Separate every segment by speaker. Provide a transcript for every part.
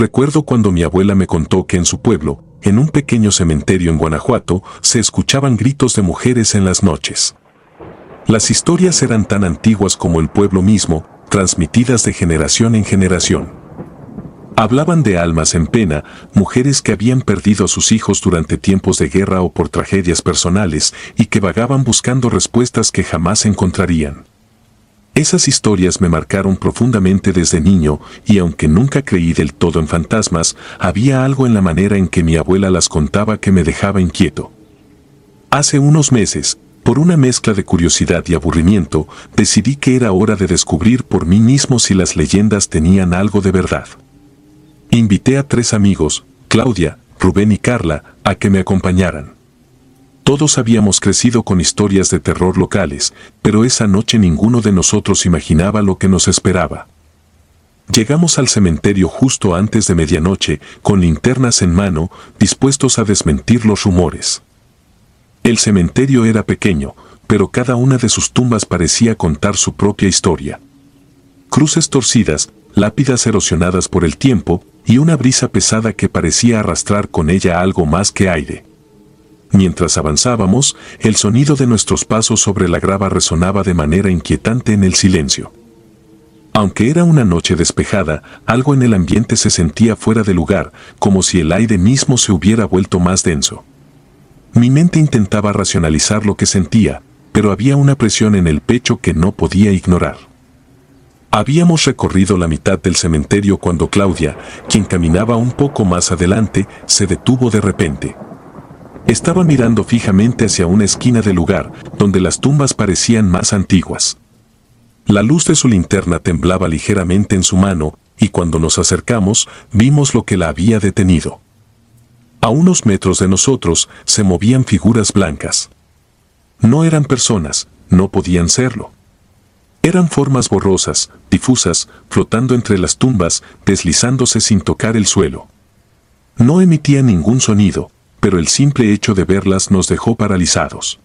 Speaker 1: Recuerdo cuando mi abuela me contó que en su pueblo, en un pequeño cementerio en Guanajuato, se escuchaban gritos de mujeres en las noches. Las historias eran tan antiguas como el pueblo mismo, transmitidas de generación en generación. Hablaban de almas en pena, mujeres que habían perdido a sus hijos durante tiempos de guerra o por tragedias personales y que vagaban buscando respuestas que jamás encontrarían. Esas historias me marcaron profundamente desde niño y aunque nunca creí del todo en fantasmas, había algo en la manera en que mi abuela las contaba que me dejaba inquieto. Hace unos meses, por una mezcla de curiosidad y aburrimiento, decidí que era hora de descubrir por mí mismo si las leyendas tenían algo de verdad. Invité a 3 amigos, Claudia, Rubén y Carla, a que me acompañaran. Todos habíamos crecido con historias de terror locales, pero esa noche ninguno de nosotros imaginaba lo que nos esperaba. Llegamos al cementerio justo antes de medianoche, con linternas en mano, dispuestos a desmentir los rumores. El cementerio era pequeño, pero cada una de sus tumbas parecía contar su propia historia. Cruces torcidas, lápidas erosionadas por el tiempo, y una brisa pesada que parecía arrastrar con ella algo más que aire. Mientras avanzábamos, el sonido de nuestros pasos sobre la grava resonaba de manera inquietante en el silencio. Aunque era una noche despejada, algo en el ambiente se sentía fuera de lugar, como si el aire mismo se hubiera vuelto más denso. Mi mente intentaba racionalizar lo que sentía, pero había una presión en el pecho que no podía ignorar. Habíamos recorrido la mitad del cementerio cuando Claudia, quien caminaba un poco más adelante, se detuvo de repente. Estaba mirando fijamente hacia una esquina del lugar, donde las tumbas parecían más antiguas. La luz de su linterna temblaba ligeramente en su mano, y cuando nos acercamos, vimos lo que la había detenido. A unos metros de nosotros, se movían figuras blancas. No eran personas, no podían serlo. Eran formas borrosas, difusas, flotando entre las tumbas, deslizándose sin tocar el suelo. No emitían ningún sonido, pero el simple hecho de verlas nos dejó paralizados.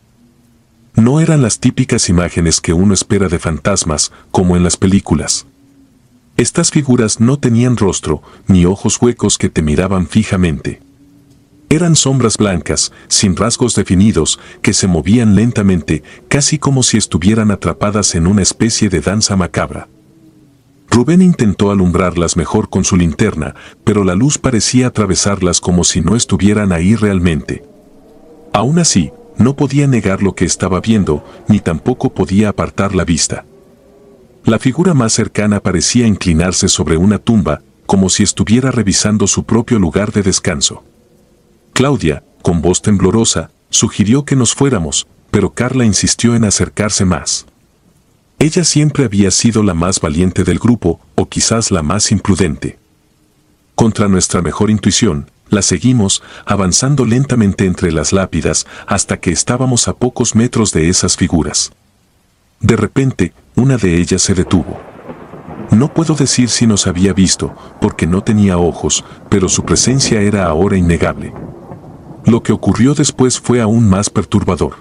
Speaker 1: No eran las típicas imágenes que uno espera de fantasmas, como en las películas. Estas figuras no tenían rostro, ni ojos huecos que te miraban fijamente. Eran sombras blancas, sin rasgos definidos, que se movían lentamente, casi como si estuvieran atrapadas en una especie de danza macabra. Rubén intentó alumbrarlas mejor con su linterna, pero la luz parecía atravesarlas como si no estuvieran ahí realmente. Aún así, no podía negar lo que estaba viendo, ni tampoco podía apartar la vista. La figura más cercana parecía inclinarse sobre una tumba, como si estuviera revisando su propio lugar de descanso. Claudia, con voz temblorosa, sugirió que nos fuéramos, pero Carla insistió en acercarse más. Ella siempre había sido la más valiente del grupo, o quizás la más imprudente. Contra nuestra mejor intuición, la seguimos, avanzando lentamente entre las lápidas, hasta que estábamos a pocos metros de esas figuras. De repente, una de ellas se detuvo. No puedo decir si nos había visto, porque no tenía ojos, pero su presencia era ahora innegable. Lo que ocurrió después fue aún más perturbador.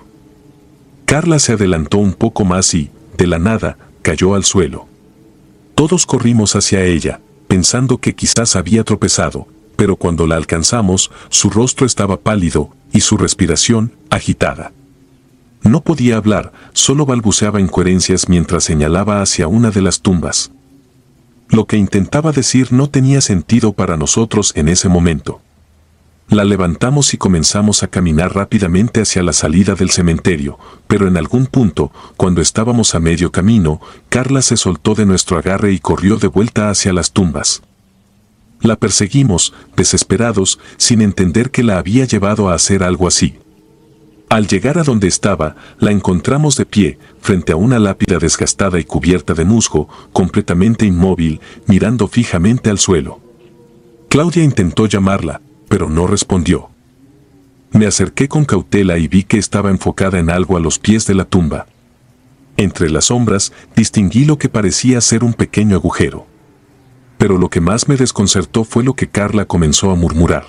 Speaker 1: Carla se adelantó un poco más y, de la nada, cayó al suelo. Todos corrimos hacia ella, pensando que quizás había tropezado, pero cuando la alcanzamos, su rostro estaba pálido y su respiración agitada. No podía hablar, solo balbuceaba incoherencias mientras señalaba hacia una de las tumbas. Lo que intentaba decir no tenía sentido para nosotros en ese momento. La levantamos y comenzamos a caminar rápidamente hacia la salida del cementerio, pero en algún punto, cuando estábamos a medio camino, Carla se soltó de nuestro agarre y corrió de vuelta hacia las tumbas. La perseguimos, desesperados, sin entender que la había llevado a hacer algo así. Al llegar a donde estaba, la encontramos de pie, frente a una lápida desgastada y cubierta de musgo, completamente inmóvil, mirando fijamente al suelo. Claudia intentó llamarla, pero no respondió. Me acerqué con cautela y vi que estaba enfocada en algo a los pies de la tumba. Entre las sombras, distinguí lo que parecía ser un pequeño agujero. Pero lo que más me desconcertó fue lo que Carla comenzó a murmurar.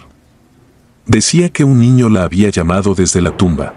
Speaker 1: Decía que un niño la había llamado desde la tumba.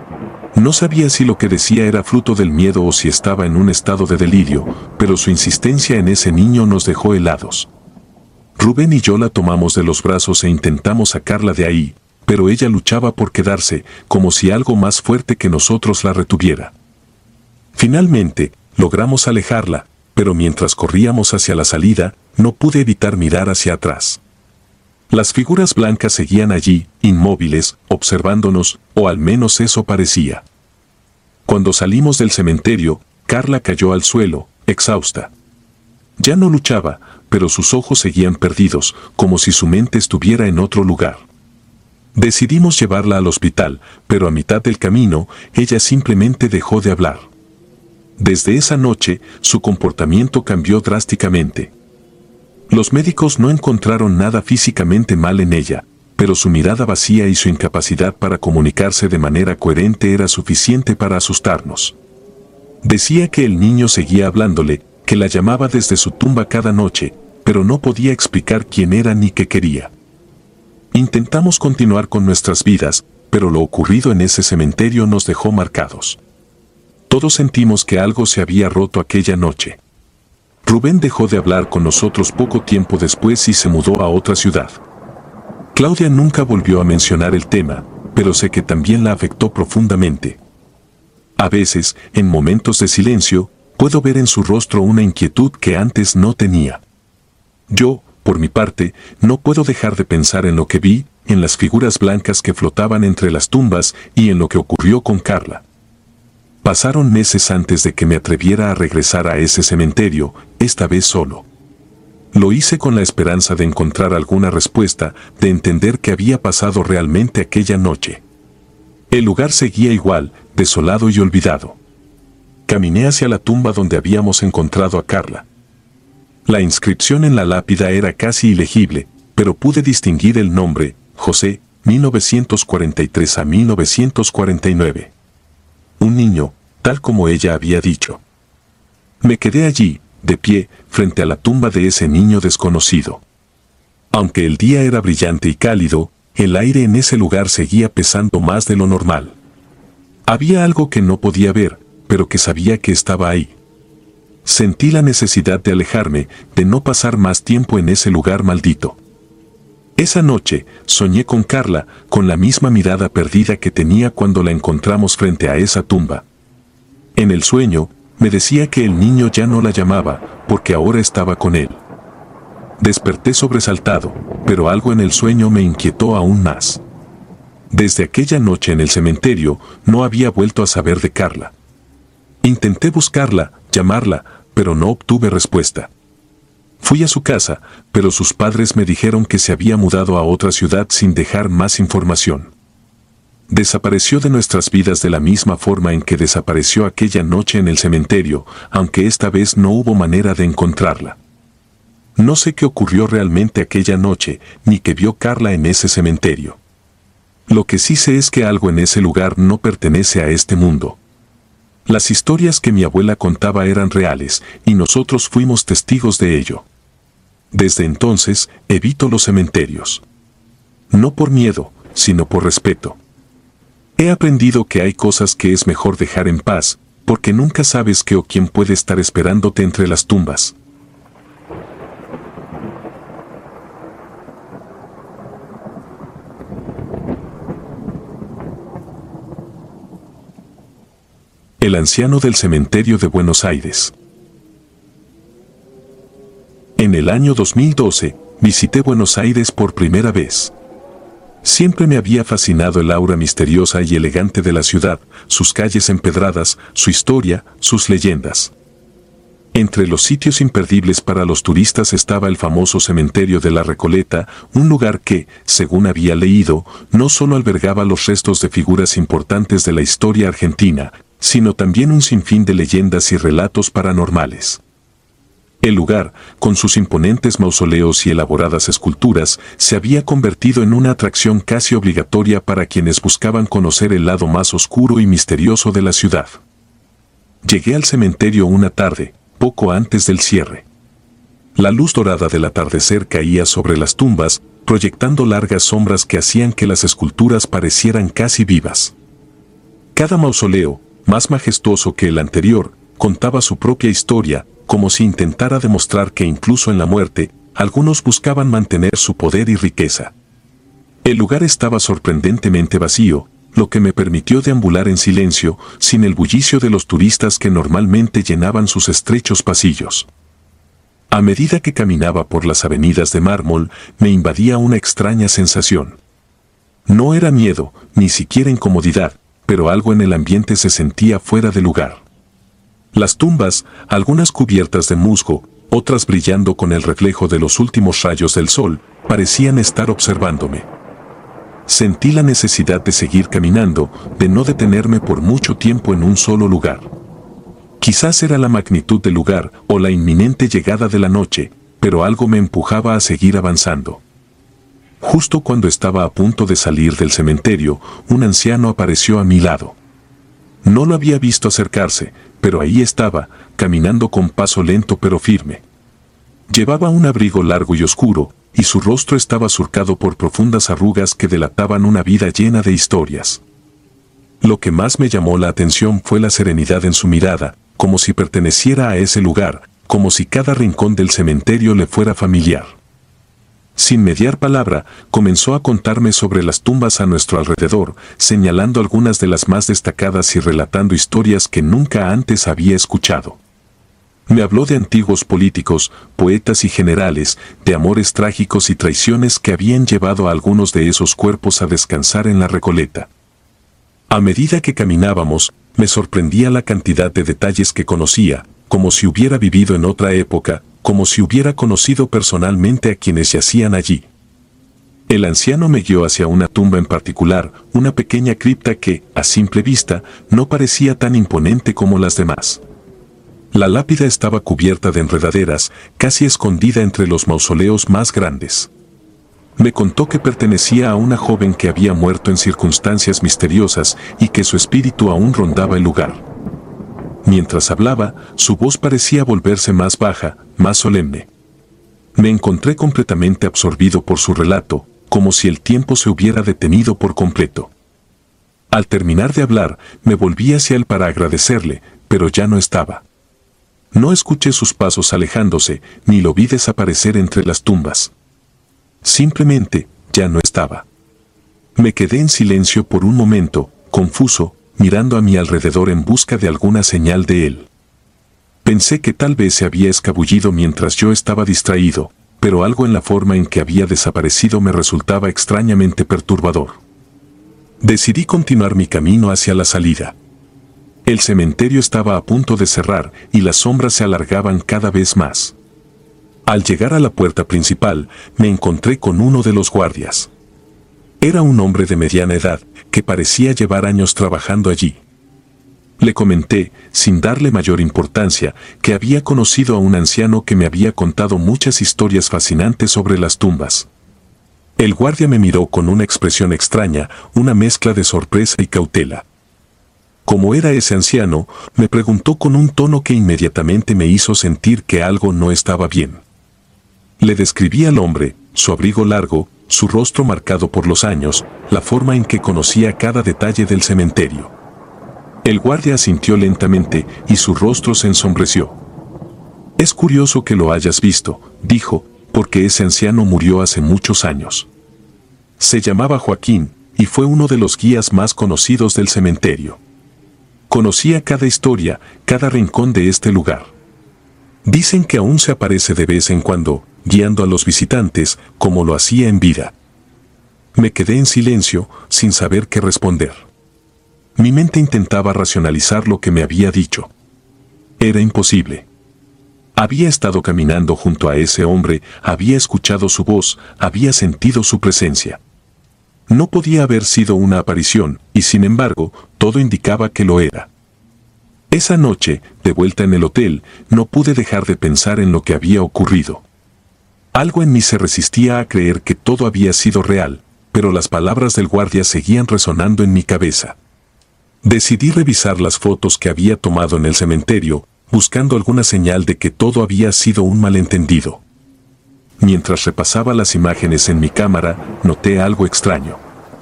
Speaker 1: No sabía si lo que decía era fruto del miedo o si estaba en un estado de delirio, pero su insistencia en ese niño nos dejó helados. Rubén y yo la tomamos de los brazos e intentamos sacarla de ahí, pero ella luchaba por quedarse, como si algo más fuerte que nosotros la retuviera. Finalmente, logramos alejarla, pero mientras corríamos hacia la salida, no pude evitar mirar hacia atrás. Las figuras blancas seguían allí, inmóviles, observándonos, o al menos eso parecía. Cuando salimos del cementerio, Carla cayó al suelo, exhausta. Ya no luchaba, pero sus ojos seguían perdidos, como si su mente estuviera en otro lugar. Decidimos llevarla al hospital, pero a mitad del camino, ella simplemente dejó de hablar. Desde esa noche, su comportamiento cambió drásticamente. Los médicos no encontraron nada físicamente mal en ella, pero su mirada vacía y su incapacidad para comunicarse de manera coherente era suficiente para asustarnos. Decía que el niño seguía hablándole, que la llamaba desde su tumba cada noche, pero no podía explicar quién era ni qué quería. Intentamos continuar con nuestras vidas, pero lo ocurrido en ese cementerio nos dejó marcados. Todos sentimos que algo se había roto aquella noche. Rubén dejó de hablar con nosotros poco tiempo después y se mudó a otra ciudad. Claudia nunca volvió a mencionar el tema, pero sé que también la afectó profundamente. A veces, en momentos de silencio, puedo ver en su rostro una inquietud que antes no tenía. Yo, por mi parte, no puedo dejar de pensar en lo que vi, en las figuras blancas que flotaban entre las tumbas y en lo que ocurrió con Carla. Pasaron meses antes de que me atreviera a regresar a ese cementerio, esta vez solo. Lo hice con la esperanza de encontrar alguna respuesta, de entender qué había pasado realmente aquella noche. El lugar seguía igual, desolado y olvidado. Caminé hacia la tumba donde habíamos encontrado a Carla. La inscripción en la lápida era casi ilegible, pero pude distinguir el nombre, José, 1943 a 1949. Un niño, tal como ella había dicho. Me quedé allí, de pie, frente a la tumba de ese niño desconocido. Aunque el día era brillante y cálido, el aire en ese lugar seguía pesando más de lo normal. Había algo que no podía ver, pero que sabía que estaba ahí. Sentí la necesidad de alejarme, de no pasar más tiempo en ese lugar maldito. Esa noche, soñé con Carla, con la misma mirada perdida que tenía cuando la encontramos frente a esa tumba. En el sueño, me decía que el niño ya no la llamaba, porque ahora estaba con él. Desperté sobresaltado, pero algo en el sueño me inquietó aún más. Desde aquella noche en el cementerio, no había vuelto a saber de Carla. Intenté buscarla, llamarla, pero no obtuve respuesta. Fui a su casa, pero sus padres me dijeron que se había mudado a otra ciudad sin dejar más información. Desapareció de nuestras vidas de la misma forma en que desapareció aquella noche en el cementerio, aunque esta vez no hubo manera de encontrarla. No sé qué ocurrió realmente aquella noche, ni qué vio Carla en ese cementerio. Lo que sí sé es que algo en ese lugar no pertenece a este mundo. Las historias que mi abuela contaba eran reales, y nosotros fuimos testigos de ello. Desde entonces, evito los cementerios. No por miedo, sino por respeto. He aprendido que hay cosas que es mejor dejar en paz, porque nunca sabes qué o quién puede estar esperándote entre las tumbas. El anciano del cementerio de Buenos Aires. En el año 2012, visité Buenos Aires por primera vez. Siempre me había fascinado el aura misteriosa y elegante de la ciudad, sus calles empedradas, su historia, sus leyendas. Entre los sitios imperdibles para los turistas estaba el famoso cementerio de la Recoleta, un lugar que, según había leído, no solo albergaba los restos de figuras importantes de la historia argentina, sino también un sinfín de leyendas y relatos paranormales. El lugar, con sus imponentes mausoleos y elaboradas esculturas, se había convertido en una atracción casi obligatoria para quienes buscaban conocer el lado más oscuro y misterioso de la ciudad. Llegué al cementerio una tarde, poco antes del cierre. La luz dorada del atardecer caía sobre las tumbas, proyectando largas sombras que hacían que las esculturas parecieran casi vivas. Cada mausoleo, más majestuoso que el anterior, contaba su propia historia, como si intentara demostrar que incluso en la muerte, algunos buscaban mantener su poder y riqueza. El lugar estaba sorprendentemente vacío, lo que me permitió deambular en silencio, sin el bullicio de los turistas que normalmente llenaban sus estrechos pasillos. A medida que caminaba por las avenidas de mármol, me invadía una extraña sensación. No era miedo, ni siquiera incomodidad, pero algo en el ambiente se sentía fuera de lugar. Las tumbas, algunas cubiertas de musgo, otras brillando con el reflejo de los últimos rayos del sol, parecían estar observándome. Sentí la necesidad de seguir caminando, de no detenerme por mucho tiempo en un solo lugar. Quizás era la magnitud del lugar o la inminente llegada de la noche, pero algo me empujaba a seguir avanzando. Justo cuando estaba a punto de salir del cementerio, un anciano apareció a mi lado. No lo había visto acercarse, pero ahí estaba, caminando con paso lento pero firme. Llevaba un abrigo largo y oscuro, y su rostro estaba surcado por profundas arrugas que delataban una vida llena de historias. Lo que más me llamó la atención fue la serenidad en su mirada, como si perteneciera a ese lugar, como si cada rincón del cementerio le fuera familiar. Sin mediar palabra, comenzó a contarme sobre las tumbas a nuestro alrededor, señalando algunas de las más destacadas y relatando historias que nunca antes había escuchado. Me habló de antiguos políticos, poetas y generales, de amores trágicos y traiciones que habían llevado a algunos de esos cuerpos a descansar en la Recoleta. A medida que caminábamos, me sorprendía la cantidad de detalles que conocía, como si hubiera vivido en otra época, como si hubiera conocido personalmente a quienes yacían allí. El anciano me guió hacia una tumba en particular, una pequeña cripta que, a simple vista, no parecía tan imponente como las demás. La lápida estaba cubierta de enredaderas, casi escondida entre los mausoleos más grandes. Me contó que pertenecía a una joven que había muerto en circunstancias misteriosas y que su espíritu aún rondaba el lugar. Mientras hablaba, su voz parecía volverse más baja, más solemne. Me encontré completamente absorbido por su relato, como si el tiempo se hubiera detenido por completo. Al terminar de hablar, me volví hacia él para agradecerle, pero ya no estaba. No escuché sus pasos alejándose, ni lo vi desaparecer entre las tumbas. Simplemente, ya no estaba. Me quedé en silencio por un momento, confuso, mirando a mi alrededor en busca de alguna señal de él. Pensé que tal vez se había escabullido mientras yo estaba distraído, pero algo en la forma en que había desaparecido me resultaba extrañamente perturbador. Decidí continuar mi camino hacia la salida. El cementerio estaba a punto de cerrar y las sombras se alargaban cada vez más. Al llegar a la puerta principal, me encontré con uno de los guardias. Era un hombre de mediana edad, que parecía llevar años trabajando allí. Le comenté, sin darle mayor importancia, que había conocido a un anciano que me había contado muchas historias fascinantes sobre las tumbas. El guardia me miró con una expresión extraña, una mezcla de sorpresa y cautela. Como era ese anciano, me preguntó con un tono que inmediatamente me hizo sentir que algo no estaba bien. Le describí al hombre, su abrigo largo, su rostro marcado por los años, la forma en que conocía cada detalle del cementerio. El guardia asintió lentamente y su rostro se ensombreció. Es curioso que lo hayas visto, dijo, porque ese anciano murió hace muchos años. Se llamaba Joaquín y fue uno de los guías más conocidos del cementerio. Conocía cada historia, cada rincón de este lugar. Dicen que aún se aparece de vez en cuando, guiando a los visitantes, como lo hacía en vida. Me quedé en silencio, sin saber qué responder. Mi mente intentaba racionalizar lo que me había dicho. Era imposible. Había estado caminando junto a ese hombre, había escuchado su voz, había sentido su presencia. No podía haber sido una aparición, y sin embargo, todo indicaba que lo era. Esa noche, de vuelta en el hotel, no pude dejar de pensar en lo que había ocurrido. Algo en mí se resistía a creer que todo había sido real, pero las palabras del guardia seguían resonando en mi cabeza. Decidí revisar las fotos que había tomado en el cementerio, buscando alguna señal de que todo había sido un malentendido. Mientras repasaba las imágenes en mi cámara, noté algo extraño.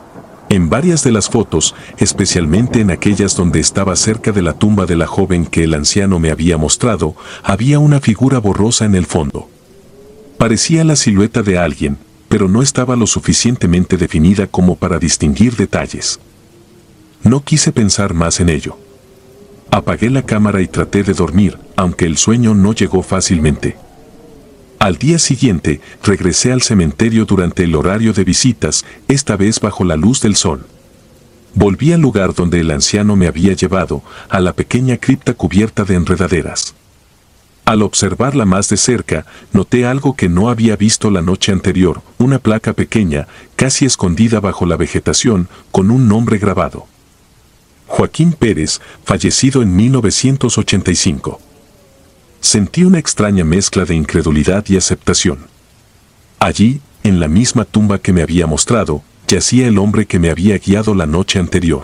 Speaker 1: En varias de las fotos, especialmente en aquellas donde estaba cerca de la tumba de la joven que el anciano me había mostrado, había una figura borrosa en el fondo. Parecía la silueta de alguien, pero no estaba lo suficientemente definida como para distinguir detalles. No quise pensar más en ello. Apagué la cámara y traté de dormir, aunque el sueño no llegó fácilmente. Al día siguiente, regresé al cementerio durante el horario de visitas, esta vez bajo la luz del sol. Volví al lugar donde el anciano me había llevado, a la pequeña cripta cubierta de enredaderas. Al observarla más de cerca, noté algo que no había visto la noche anterior, una placa pequeña, casi escondida bajo la vegetación, con un nombre grabado. Joaquín Pérez, fallecido en 1985. Sentí una extraña mezcla de incredulidad y aceptación. Allí, en la misma tumba que me había mostrado, yacía el hombre que me había guiado la noche anterior.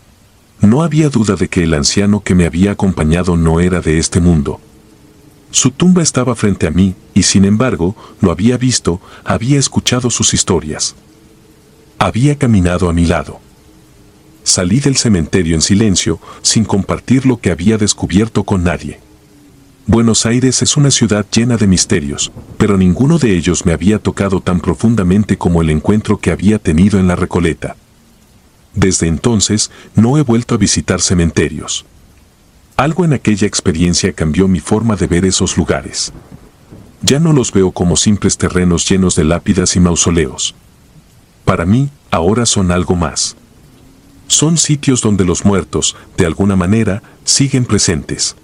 Speaker 1: No había duda de que el anciano que me había acompañado no era de este mundo. Su tumba estaba frente a mí, y sin embargo, lo había visto, había escuchado sus historias. Había caminado a mi lado. Salí del cementerio en silencio, sin compartir lo que había descubierto con nadie. Buenos Aires es una ciudad llena de misterios, pero ninguno de ellos me había tocado tan profundamente como el encuentro que había tenido en la Recoleta. Desde entonces, no he vuelto a visitar cementerios. Algo en aquella experiencia cambió mi forma de ver esos lugares. Ya no los veo como simples terrenos llenos de lápidas y mausoleos. Para mí, ahora son algo más. Son sitios donde los muertos, de alguna manera, siguen presentes.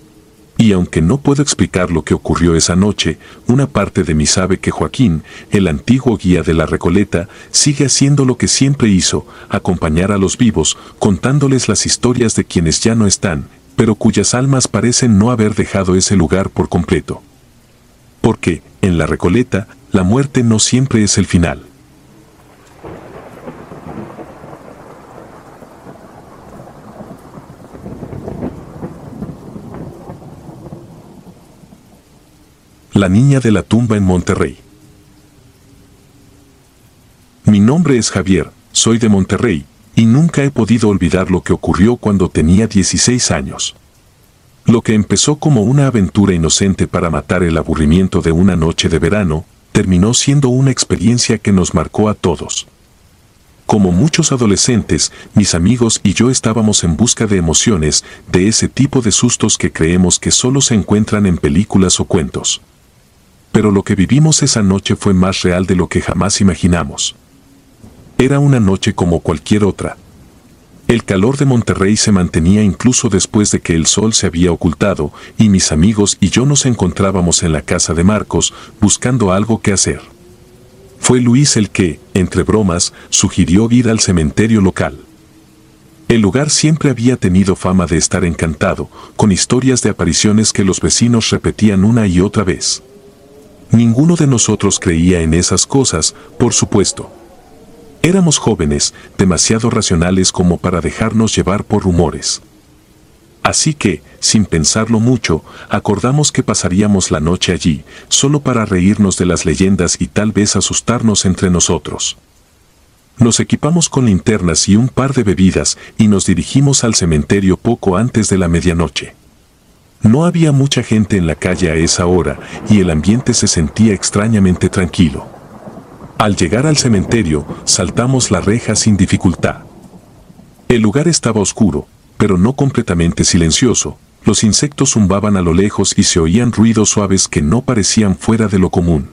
Speaker 1: Y aunque no puedo explicar lo que ocurrió esa noche, una parte de mí sabe que Joaquín, el antiguo guía de la Recoleta, sigue haciendo lo que siempre hizo, acompañar a los vivos, contándoles las historias de quienes ya no están, pero cuyas almas parecen no haber dejado ese lugar por completo. Porque, en la Recoleta, la muerte no siempre es el final. La niña de la tumba en Monterrey. Mi nombre es Javier, soy de Monterrey, y nunca he podido olvidar lo que ocurrió cuando tenía 16 años. Lo que empezó como una aventura inocente para matar el aburrimiento de una noche de verano, terminó siendo una experiencia que nos marcó a todos. Como muchos adolescentes, mis amigos y yo estábamos en busca de emociones, de ese tipo de sustos que creemos que solo se encuentran en películas o cuentos. Pero lo que vivimos esa noche fue más real de lo que jamás imaginamos. Era una noche como cualquier otra. El calor de Monterrey se mantenía incluso después de que el sol se había ocultado, y mis amigos y yo nos encontrábamos en la casa de Marcos, buscando algo que hacer. Fue Luis el que, entre bromas, sugirió ir al cementerio local. El lugar siempre había tenido fama de estar encantado, con historias de apariciones que los vecinos repetían una y otra vez. Ninguno de nosotros creía en esas cosas, por supuesto. Éramos jóvenes, demasiado racionales como para dejarnos llevar por rumores. Así que, sin pensarlo mucho, acordamos que pasaríamos la noche allí, solo para reírnos de las leyendas y tal vez asustarnos entre nosotros. Nos equipamos con linternas y un par de bebidas y nos dirigimos al cementerio poco antes de la medianoche. No había mucha gente en la calle a esa hora y el ambiente se sentía extrañamente tranquilo. Al llegar al cementerio, saltamos la reja sin dificultad. El lugar estaba oscuro, pero no completamente silencioso. Los insectos zumbaban a lo lejos y se oían ruidos suaves que no parecían fuera de lo común.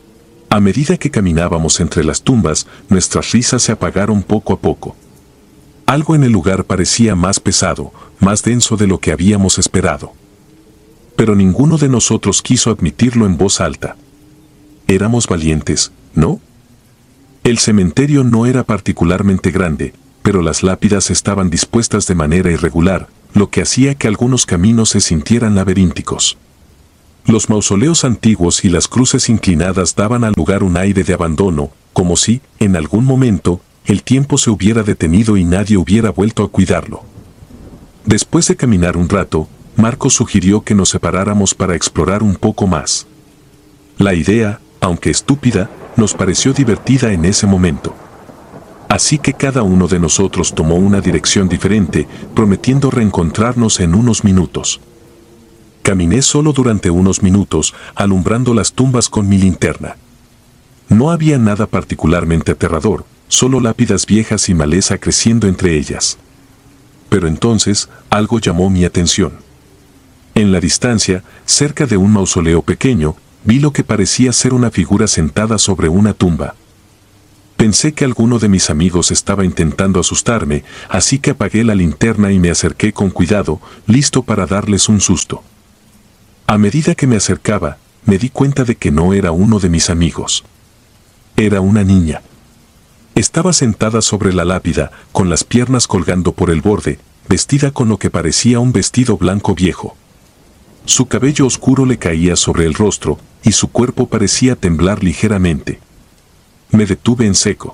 Speaker 1: A medida que caminábamos entre las tumbas, nuestras risas se apagaron poco a poco. Algo en el lugar parecía más pesado, más denso de lo que habíamos esperado. Pero ninguno de nosotros quiso admitirlo en voz alta. Éramos valientes, ¿no? El cementerio no era particularmente grande, pero las lápidas estaban dispuestas de manera irregular, lo que hacía que algunos caminos se sintieran laberínticos. Los mausoleos antiguos y las cruces inclinadas daban al lugar un aire de abandono, como si, en algún momento, el tiempo se hubiera detenido y nadie hubiera vuelto a cuidarlo. Después de caminar un rato, Marcos sugirió que nos separáramos para explorar un poco más. La idea, aunque estúpida, nos pareció divertida en ese momento. Así que cada uno de nosotros tomó una dirección diferente, prometiendo reencontrarnos en unos minutos. Caminé solo durante unos minutos, alumbrando las tumbas con mi linterna. No había nada particularmente aterrador, solo lápidas viejas y maleza creciendo entre ellas. Pero entonces, algo llamó mi atención. En la distancia, cerca de un mausoleo pequeño, vi lo que parecía ser una figura sentada sobre una tumba. Pensé que alguno de mis amigos estaba intentando asustarme, así que apagué la linterna y me acerqué con cuidado, listo para darles un susto. A medida que me acercaba, me di cuenta de que no era uno de mis amigos. Era una niña. Estaba sentada sobre la lápida, con las piernas colgando por el borde, vestida con lo que parecía un vestido blanco viejo. Su cabello oscuro le caía sobre el rostro, y su cuerpo parecía temblar ligeramente. Me detuve en seco.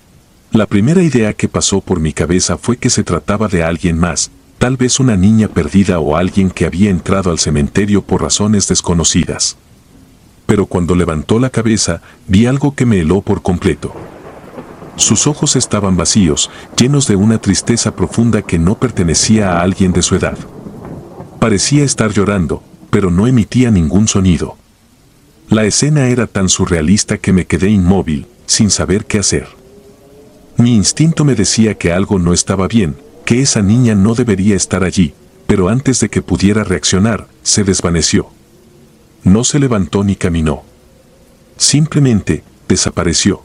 Speaker 1: La primera idea que pasó por mi cabeza fue que se trataba de alguien más, tal vez una niña perdida o alguien que había entrado al cementerio por razones desconocidas. Pero cuando levantó la cabeza, vi algo que me heló por completo. Sus ojos estaban vacíos, llenos de una tristeza profunda que no pertenecía a alguien de su edad. Parecía estar llorando, pero no emitía ningún sonido. La escena era tan surrealista que me quedé inmóvil, sin saber qué hacer. Mi instinto me decía que algo no estaba bien, que esa niña no debería estar allí, pero antes de que pudiera reaccionar, se desvaneció. No se levantó ni caminó. Simplemente, desapareció.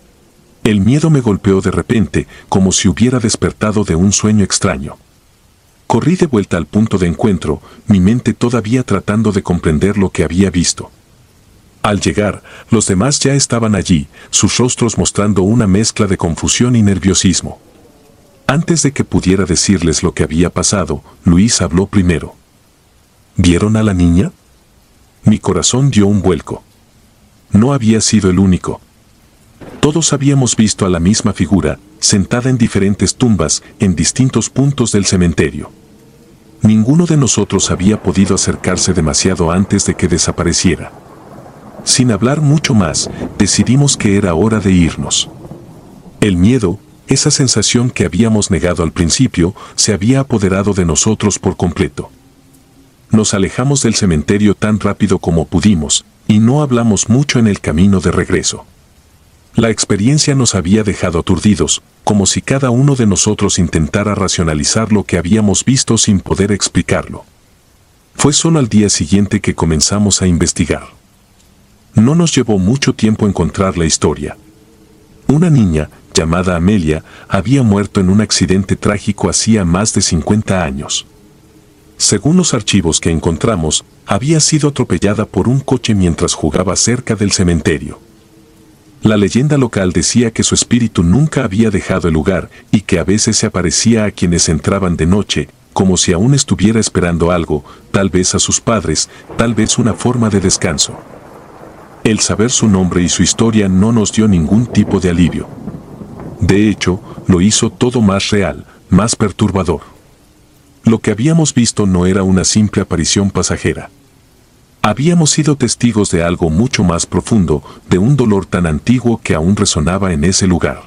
Speaker 1: El miedo me golpeó de repente, como si hubiera despertado de un sueño extraño. Corrí de vuelta al punto de encuentro, mi mente todavía tratando de comprender lo que había visto. Al llegar, los demás ya estaban allí, sus rostros mostrando una mezcla de confusión y nerviosismo. Antes de que pudiera decirles lo que había pasado, Luis habló primero. ¿Vieron a la niña? Mi corazón dio un vuelco. No había sido el único. Todos habíamos visto a la misma figura, sentada en diferentes tumbas, en distintos puntos del cementerio. Ninguno de nosotros había podido acercarse demasiado antes de que desapareciera. Sin hablar mucho más, decidimos que era hora de irnos. El miedo, esa sensación que habíamos negado al principio, se había apoderado de nosotros por completo. Nos alejamos del cementerio tan rápido como pudimos, y no hablamos mucho en el camino de regreso. La experiencia nos había dejado aturdidos, como si cada uno de nosotros intentara racionalizar lo que habíamos visto sin poder explicarlo. Fue solo al día siguiente que comenzamos a investigar. No nos llevó mucho tiempo encontrar la historia. Una niña, llamada Amelia, había muerto en un accidente trágico hacía más de 50 años. Según los archivos que encontramos, había sido atropellada por un coche mientras jugaba cerca del cementerio. La leyenda local decía que su espíritu nunca había dejado el lugar y que a veces se aparecía a quienes entraban de noche, como si aún estuviera esperando algo, tal vez a sus padres, tal vez una forma de descanso. El saber su nombre y su historia no nos dio ningún tipo de alivio. De hecho, lo hizo todo más real, más perturbador. Lo que habíamos visto no era una simple aparición pasajera. Habíamos sido testigos de algo mucho más profundo, de un dolor tan antiguo que aún resonaba en ese lugar.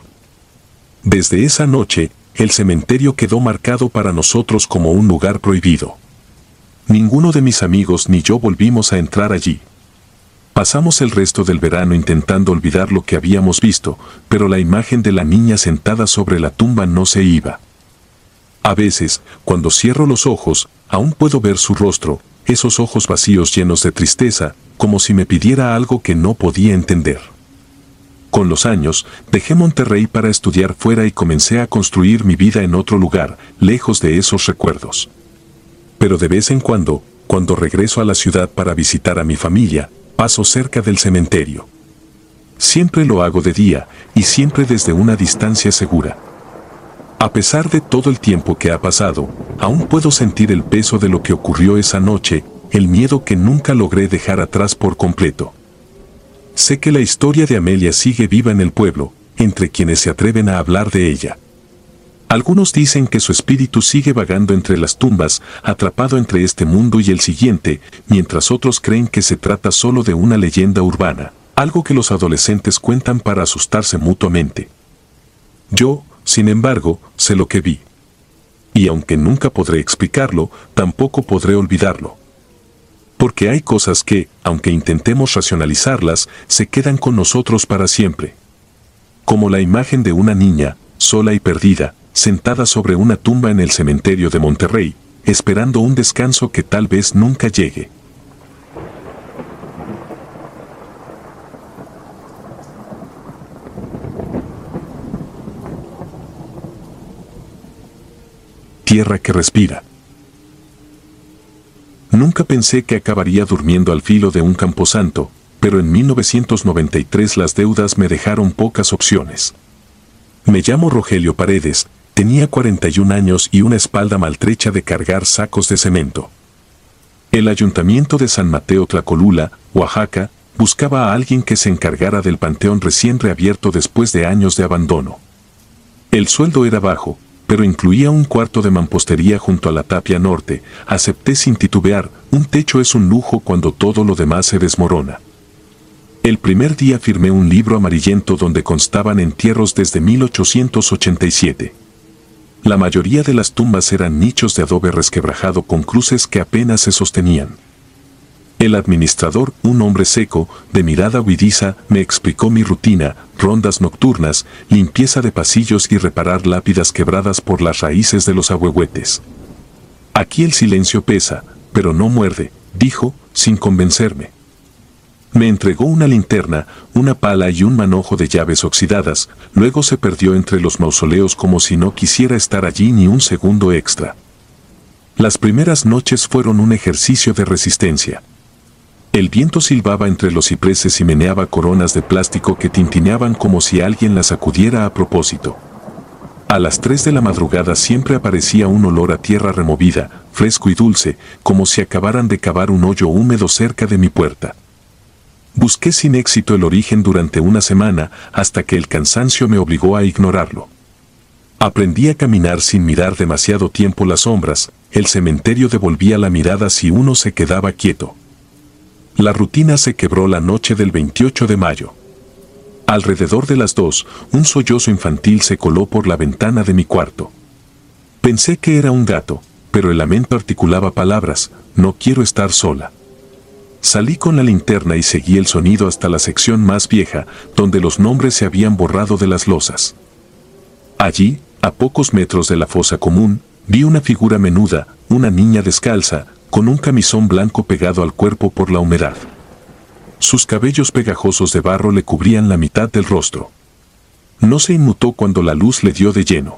Speaker 1: Desde esa noche, el cementerio quedó marcado para nosotros como un lugar prohibido. Ninguno de mis amigos ni yo volvimos a entrar allí. Pasamos el resto del verano intentando olvidar lo que habíamos visto, pero la imagen de la niña sentada sobre la tumba no se iba. A veces, cuando cierro los ojos, aún puedo ver su rostro, esos ojos vacíos llenos de tristeza, como si me pidiera algo que no podía entender. Con los años, dejé Monterrey para estudiar fuera y comencé a construir mi vida en otro lugar, lejos de esos recuerdos. Pero de vez en cuando regreso a la ciudad para visitar a mi familia, paso cerca del cementerio. Siempre lo hago de día, y siempre desde una distancia segura. A pesar de todo el tiempo que ha pasado, aún puedo sentir el peso de lo que ocurrió esa noche, el miedo que nunca logré dejar atrás por completo. Sé que la historia de Amelia sigue viva en el pueblo, entre quienes se atreven a hablar de ella. Algunos dicen que su espíritu sigue vagando entre las tumbas, atrapado entre este mundo y el siguiente, mientras otros creen que se trata solo de una leyenda urbana, algo que los adolescentes cuentan para asustarse mutuamente. Yo, sin embargo, sé lo que vi. Y aunque nunca podré explicarlo, tampoco podré olvidarlo. Porque hay cosas que, aunque intentemos racionalizarlas, se quedan con nosotros para siempre. Como la imagen de una niña, sola y perdida, sentada sobre una tumba en el cementerio de Monterrey, esperando un descanso que tal vez nunca llegue. Tierra que respira. Nunca pensé que acabaría durmiendo al filo de un camposanto, pero en 1993 las deudas me dejaron pocas opciones. Me llamo Rogelio Paredes, tenía 41 años y una espalda maltrecha de cargar sacos de cemento. El ayuntamiento de San Mateo Tlacolula, Oaxaca, buscaba a alguien que se encargara del panteón recién reabierto después de años de abandono. El sueldo era bajo, pero incluía un cuarto de mampostería junto a la tapia norte. Acepté sin titubear, un techo es un lujo cuando todo lo demás se desmorona. El primer día firmé un libro amarillento donde constaban entierros desde 1887. La mayoría de las tumbas eran nichos de adobe resquebrajado con cruces que apenas se sostenían. El administrador, un hombre seco, de mirada huidiza, me explicó mi rutina: rondas nocturnas, limpieza de pasillos y reparar lápidas quebradas por las raíces de los ahuehuetes. Aquí el silencio pesa, pero no muerde, dijo, sin convencerme. Me entregó una linterna, una pala y un manojo de llaves oxidadas, luego se perdió entre los mausoleos como si no quisiera estar allí ni un segundo extra. Las primeras noches fueron un ejercicio de resistencia. El viento silbaba entre los cipreses y meneaba coronas de plástico que tintineaban como si alguien las sacudiera a propósito. A las 3 de la madrugada siempre aparecía un olor a tierra removida, fresco y dulce, como si acabaran de cavar un hoyo húmedo cerca de mi puerta. Busqué sin éxito el origen durante una semana, hasta que el cansancio me obligó a ignorarlo. Aprendí a caminar sin mirar demasiado tiempo las sombras. El cementerio devolvía la mirada si uno se quedaba quieto. La rutina se quebró la noche del 28 de mayo. Alrededor de las 2, un sollozo infantil se coló por la ventana de mi cuarto. Pensé que era un gato, pero el lamento articulaba palabras: no quiero estar sola. Salí con la linterna y seguí el sonido hasta la sección más vieja, donde los nombres se habían borrado de las losas. Allí, a pocos metros de la fosa común, vi una figura menuda, una niña descalza, con un camisón blanco pegado al cuerpo por la humedad. Sus cabellos pegajosos de barro le cubrían la mitad del rostro. No se inmutó cuando la luz le dio de lleno.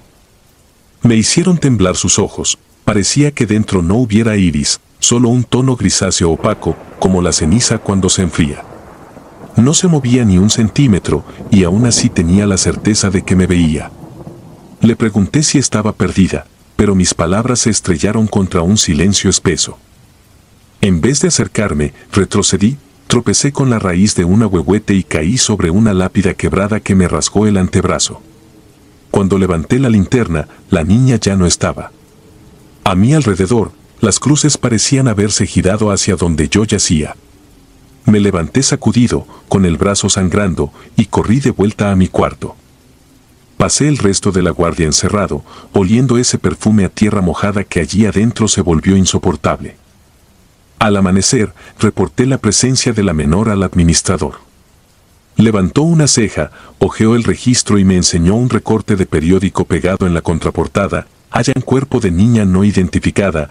Speaker 1: Me hicieron temblar sus ojos. Parecía que dentro no hubiera iris, solo un tono grisáceo opaco, como la ceniza cuando se enfría. No se movía ni un centímetro, y aún así tenía la certeza de que me veía. Le pregunté si estaba perdida, pero mis palabras se estrellaron contra un silencio espeso. En vez de acercarme, retrocedí, tropecé con la raíz de un ahuehuete y caí sobre una lápida quebrada que me rasgó el antebrazo. Cuando levanté la linterna, la niña ya no estaba. A mi alrededor, las cruces parecían haberse girado hacia donde yo yacía. Me levanté sacudido, con el brazo sangrando, y corrí de vuelta a mi cuarto. Pasé el resto de la guardia encerrado, oliendo ese perfume a tierra mojada que allí adentro se volvió insoportable. Al amanecer, reporté la presencia de la menor al administrador. Levantó una ceja, hojeó el registro y me enseñó un recorte de periódico pegado en la contraportada: hallan cuerpo de niña no identificada,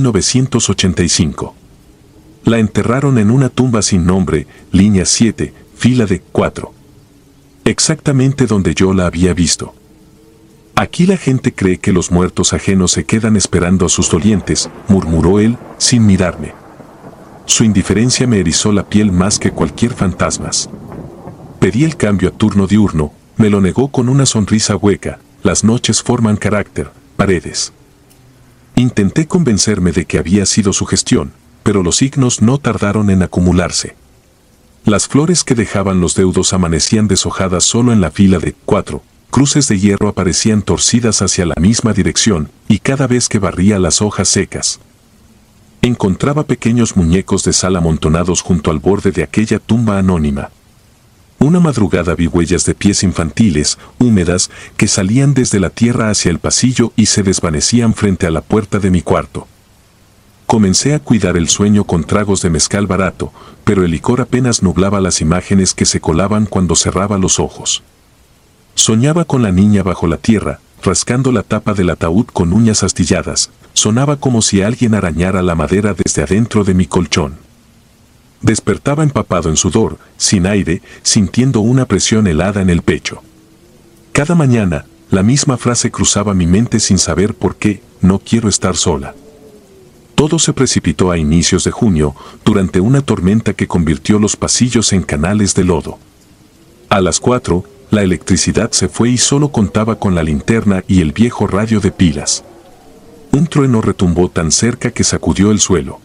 Speaker 1: 1985. La enterraron en una tumba sin nombre, línea 7, fila de 4. Exactamente donde yo la había visto. Aquí la gente cree que los muertos ajenos se quedan esperando a sus dolientes, murmuró él, sin mirarme. Su indiferencia me erizó la piel más que cualquier fantasma. Pedí el cambio a turno diurno, me lo negó con una sonrisa hueca: las noches forman carácter, Paredes. Intenté convencerme de que había sido su gestión, pero los signos no tardaron en acumularse. Las flores que dejaban los deudos amanecían deshojadas solo en la fila de 4. Cruces de hierro aparecían torcidas hacia la misma dirección, y cada vez que barría las hojas secas, encontraba pequeños muñecos de sal amontonados junto al borde de aquella tumba anónima. Una madrugada vi huellas de pies infantiles, húmedas, que salían desde la tierra hacia el pasillo y se desvanecían frente a la puerta de mi cuarto. Comencé a cuidar el sueño con tragos de mezcal barato, pero el licor apenas nublaba las imágenes que se colaban cuando cerraba los ojos. Soñaba con la niña bajo la tierra, rascando la tapa del ataúd con uñas astilladas. Sonaba como si alguien arañara la madera desde adentro de mi colchón. Despertaba empapado en sudor, sin aire, sintiendo una presión helada en el pecho. Cada mañana, la misma frase cruzaba mi mente sin saber por qué: no quiero estar sola. Todo se precipitó a inicios de junio, durante una tormenta que convirtió los pasillos en canales de lodo. A las 4, la electricidad se fue y solo contaba con la linterna y el viejo radio de pilas. Un trueno retumbó tan cerca que sacudió el suelo.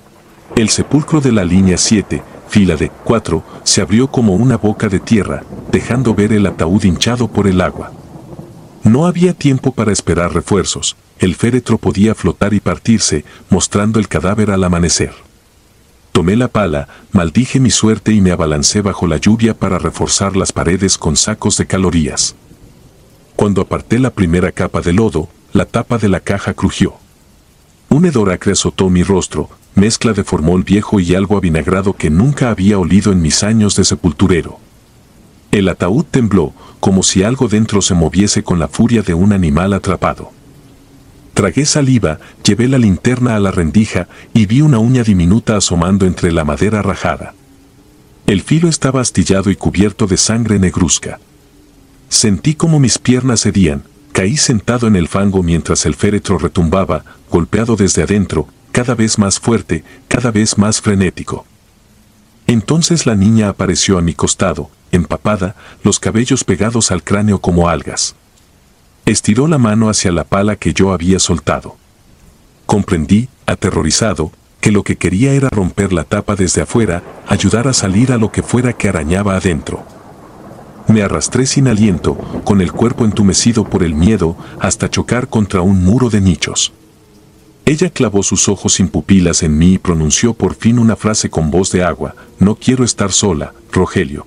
Speaker 1: El sepulcro de la línea 7, fila de 4, se abrió como una boca de tierra, dejando ver el ataúd hinchado por el agua. No había tiempo para esperar refuerzos. El féretro podía flotar y partirse, mostrando el cadáver al amanecer. Tomé la pala, maldije mi suerte y me abalancé bajo la lluvia para reforzar las paredes con sacos de calorías. Cuando aparté la primera capa de lodo, la tapa de la caja crujió. Un hedor acre azotó mi rostro, mezcla de formol viejo y algo avinagrado que nunca había olido en mis años de sepulturero. El ataúd tembló, como si algo dentro se moviese con la furia de un animal atrapado. Tragué saliva, llevé la linterna a la rendija y vi una uña diminuta asomando entre la madera rajada. El filo estaba astillado y cubierto de sangre negruzca. Sentí como mis piernas cedían, caí sentado en el fango mientras el féretro retumbaba, golpeado desde adentro, cada vez más fuerte, cada vez más frenético. Entonces la niña apareció a mi costado, empapada, los cabellos pegados al cráneo como algas. Estiró la mano hacia la pala que yo había soltado. Comprendí, aterrorizado, que lo que quería era romper la tapa desde afuera, ayudar a salir a lo que fuera que arañaba adentro. Me arrastré sin aliento, con el cuerpo entumecido por el miedo, hasta chocar contra un muro de nichos. Ella clavó sus ojos sin pupilas en mí y pronunció por fin una frase con voz de agua: no quiero estar sola, Rogelio.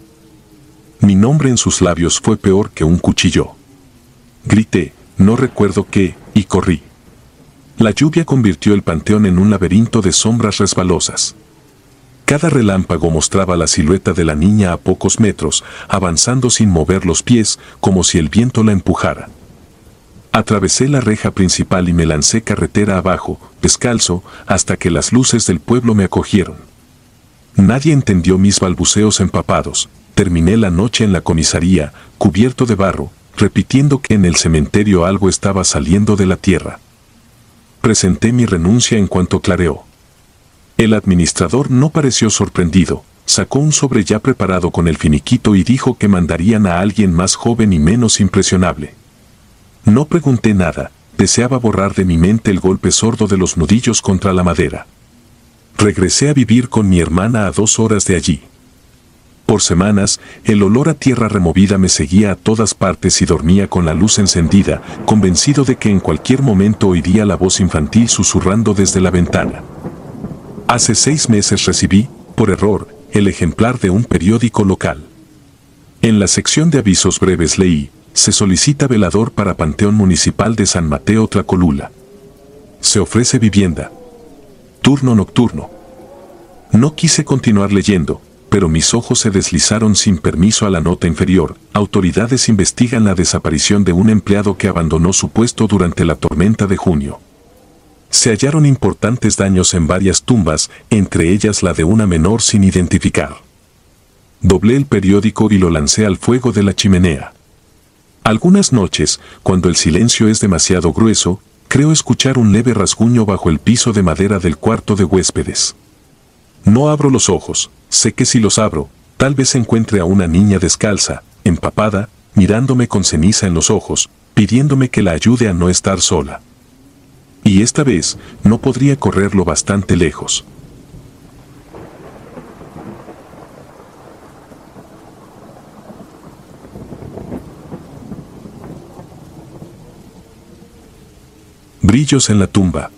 Speaker 1: Mi nombre en sus labios fue peor que un cuchillo. Grité, no recuerdo qué, y corrí. La lluvia convirtió el panteón en un laberinto de sombras resbalosas. Cada relámpago mostraba la silueta de la niña a pocos metros, avanzando sin mover los pies, como si el viento la empujara. Atravesé la reja principal y me lancé carretera abajo, descalzo, hasta que las luces del pueblo me acogieron. Nadie entendió mis balbuceos empapados. Terminé la noche en la comisaría, cubierto de barro, repitiendo que en el cementerio algo estaba saliendo de la tierra. Presenté mi renuncia en cuanto clareó. El administrador no pareció sorprendido, sacó un sobre ya preparado con el finiquito y dijo que mandarían a alguien más joven y menos impresionable. No pregunté nada, deseaba borrar de mi mente el golpe sordo de los nudillos contra la madera. Regresé a vivir con mi hermana a 2 horas de allí. Por semanas, el olor a tierra removida me seguía a todas partes y dormía con la luz encendida, convencido de que en cualquier momento oiría la voz infantil susurrando desde la ventana. Hace 6 meses recibí, por error, el ejemplar de un periódico local. En la sección de avisos breves leí: se solicita velador para Panteón Municipal de San Mateo Tlacolula. Se ofrece vivienda. Turno nocturno. No quise continuar leyendo, pero mis ojos se deslizaron sin permiso a la nota inferior. Autoridades investigan la desaparición de un empleado que abandonó su puesto durante la tormenta de junio. Se hallaron importantes daños en varias tumbas, entre ellas la de una menor sin identificar. Doblé el periódico y lo lancé al fuego de la chimenea. Algunas noches, cuando el silencio es demasiado grueso, creo escuchar un leve rasguño bajo el piso de madera del cuarto de huéspedes. No abro los ojos, sé que si los abro, tal vez encuentre a una niña descalza, empapada, mirándome con ceniza en los ojos, pidiéndome que la ayude a no estar sola. Y esta vez, no podría correrlo bastante lejos. Brillos en la tumba.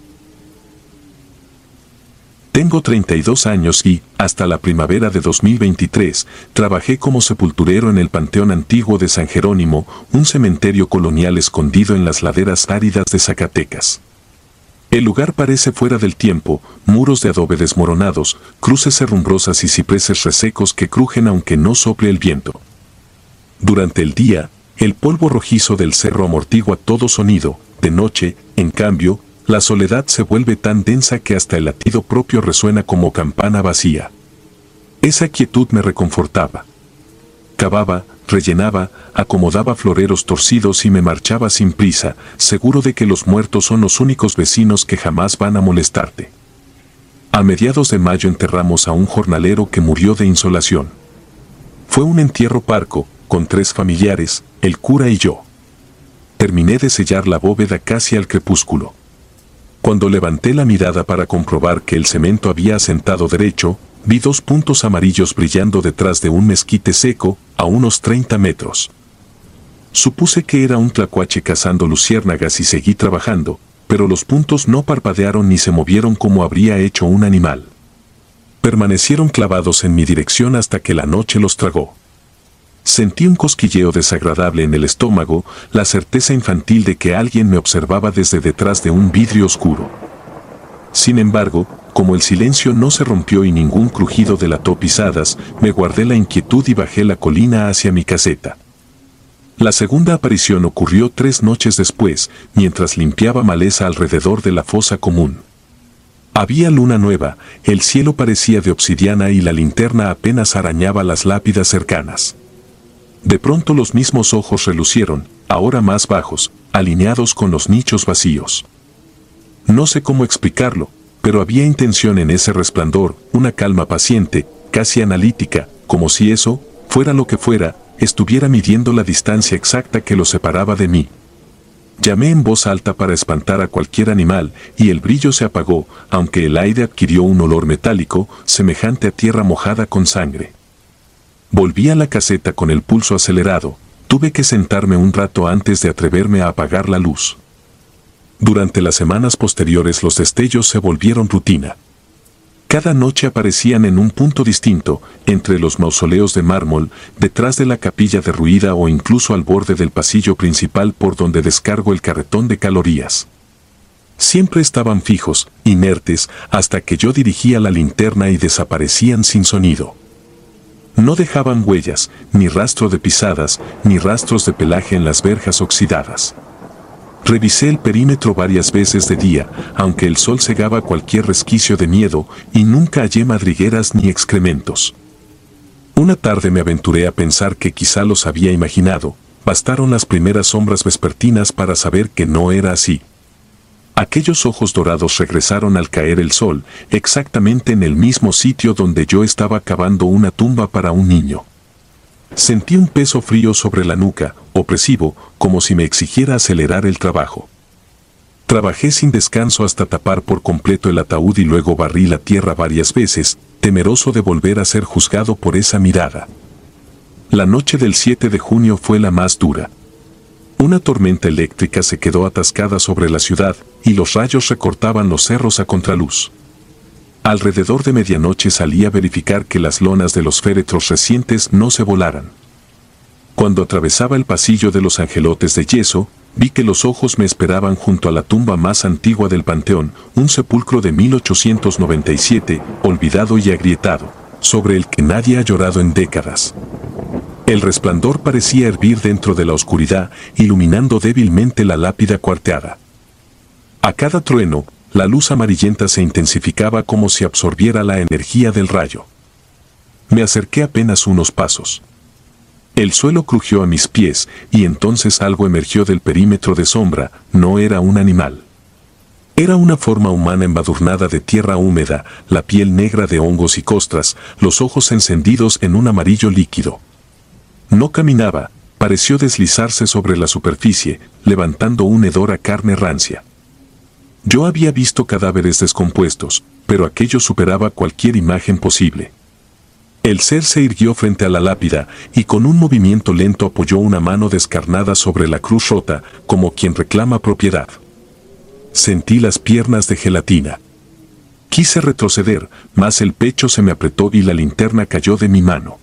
Speaker 1: Tengo 32 años y, hasta la primavera de 2023, trabajé como sepulturero en el Panteón Antiguo de San Jerónimo, un cementerio colonial escondido en las laderas áridas de Zacatecas. El lugar parece fuera del tiempo, muros de adobe desmoronados, cruces herrumbrosas y cipreses resecos que crujen aunque no sople el viento. Durante el día, el polvo rojizo del cerro amortigua todo sonido. De noche, en cambio, la soledad se vuelve tan densa que hasta el latido propio resuena como campana vacía. Esa quietud me reconfortaba. Cavaba, rellenaba, acomodaba floreros torcidos y me marchaba sin prisa, seguro de que los muertos son los únicos vecinos que jamás van a molestarte. A mediados de mayo enterramos a un jornalero que murió de insolación. Fue un entierro parco, con 3 familiares, el cura y yo. Terminé de sellar la bóveda casi al crepúsculo. Cuando levanté la mirada para comprobar que el cemento había asentado derecho, vi 2 puntos amarillos brillando detrás de un mezquite seco, a unos 30 metros. Supuse que era un tlacuache cazando luciérnagas y seguí trabajando, pero los puntos no parpadearon ni se movieron como habría hecho un animal. Permanecieron clavados en mi dirección hasta que la noche los tragó. Sentí un cosquilleo desagradable en el estómago, la certeza infantil de que alguien me observaba desde detrás de un vidrio oscuro. Sin embargo, como el silencio no se rompió y ningún crujido delató pisadas, me guardé la inquietud y bajé la colina hacia mi caseta. La segunda aparición ocurrió 3 noches después, mientras limpiaba maleza alrededor de la fosa común. Había luna nueva, el cielo parecía de obsidiana y la linterna apenas arañaba las lápidas cercanas. De pronto los mismos ojos relucieron, ahora más bajos, alineados con los nichos vacíos. No sé cómo explicarlo, pero había intención en ese resplandor, una calma paciente, casi analítica, como si eso, fuera lo que fuera, estuviera midiendo la distancia exacta que lo separaba de mí. Llamé en voz alta para espantar a cualquier animal, y el brillo se apagó, aunque el aire adquirió un olor metálico, semejante a tierra mojada con sangre. Volví a la caseta con el pulso acelerado, tuve que sentarme un rato antes de atreverme a apagar la luz. Durante las semanas posteriores los destellos se volvieron rutina. Cada noche aparecían en un punto distinto, entre los mausoleos de mármol, detrás de la capilla derruida o incluso al borde del pasillo principal por donde descargo el carretón de calorías. Siempre estaban fijos, inertes, hasta que yo dirigía la linterna y desaparecían sin sonido. No dejaban huellas, ni rastro de pisadas, ni rastros de pelaje en las verjas oxidadas. Revisé el perímetro varias veces de día, aunque el sol cegaba cualquier resquicio de miedo, y nunca hallé madrigueras ni excrementos. Una tarde me aventuré a pensar que quizá los había imaginado, bastaron las primeras sombras vespertinas para saber que no era así. Aquellos ojos dorados regresaron al caer el sol, exactamente en el mismo sitio donde yo estaba cavando una tumba para un niño. Sentí un peso frío sobre la nuca, opresivo, como si me exigiera acelerar el trabajo. Trabajé sin descanso hasta tapar por completo el ataúd y luego barrí la tierra varias veces, temeroso de volver a ser juzgado por esa mirada. La noche del 7 de junio fue la más dura. Una tormenta eléctrica se quedó atascada sobre la ciudad, y los rayos recortaban los cerros a contraluz. Alrededor de medianoche salí a verificar que las lonas de los féretros recientes no se volaran. Cuando atravesaba el pasillo de los angelotes de yeso, vi que los ojos me esperaban junto a la tumba más antigua del panteón, un sepulcro de 1897, olvidado y agrietado, sobre el que nadie ha llorado en décadas. El resplandor parecía hervir dentro de la oscuridad, iluminando débilmente la lápida cuarteada. A cada trueno, la luz amarillenta se intensificaba como si absorbiera la energía del rayo. Me acerqué apenas unos pasos. El suelo crujió a mis pies, y entonces algo emergió del perímetro de sombra. No era un animal. Era una forma humana embadurnada de tierra húmeda, la piel negra de hongos y costras, los ojos encendidos en un amarillo líquido. No caminaba, pareció deslizarse sobre la superficie, levantando un hedor a carne rancia. Yo había visto cadáveres descompuestos, pero aquello superaba cualquier imagen posible. El ser se irguió frente a la lápida, y con un movimiento lento apoyó una mano descarnada sobre la cruz rota, como quien reclama propiedad. Sentí las piernas de gelatina. Quise retroceder, mas el pecho se me apretó y la linterna cayó de mi mano.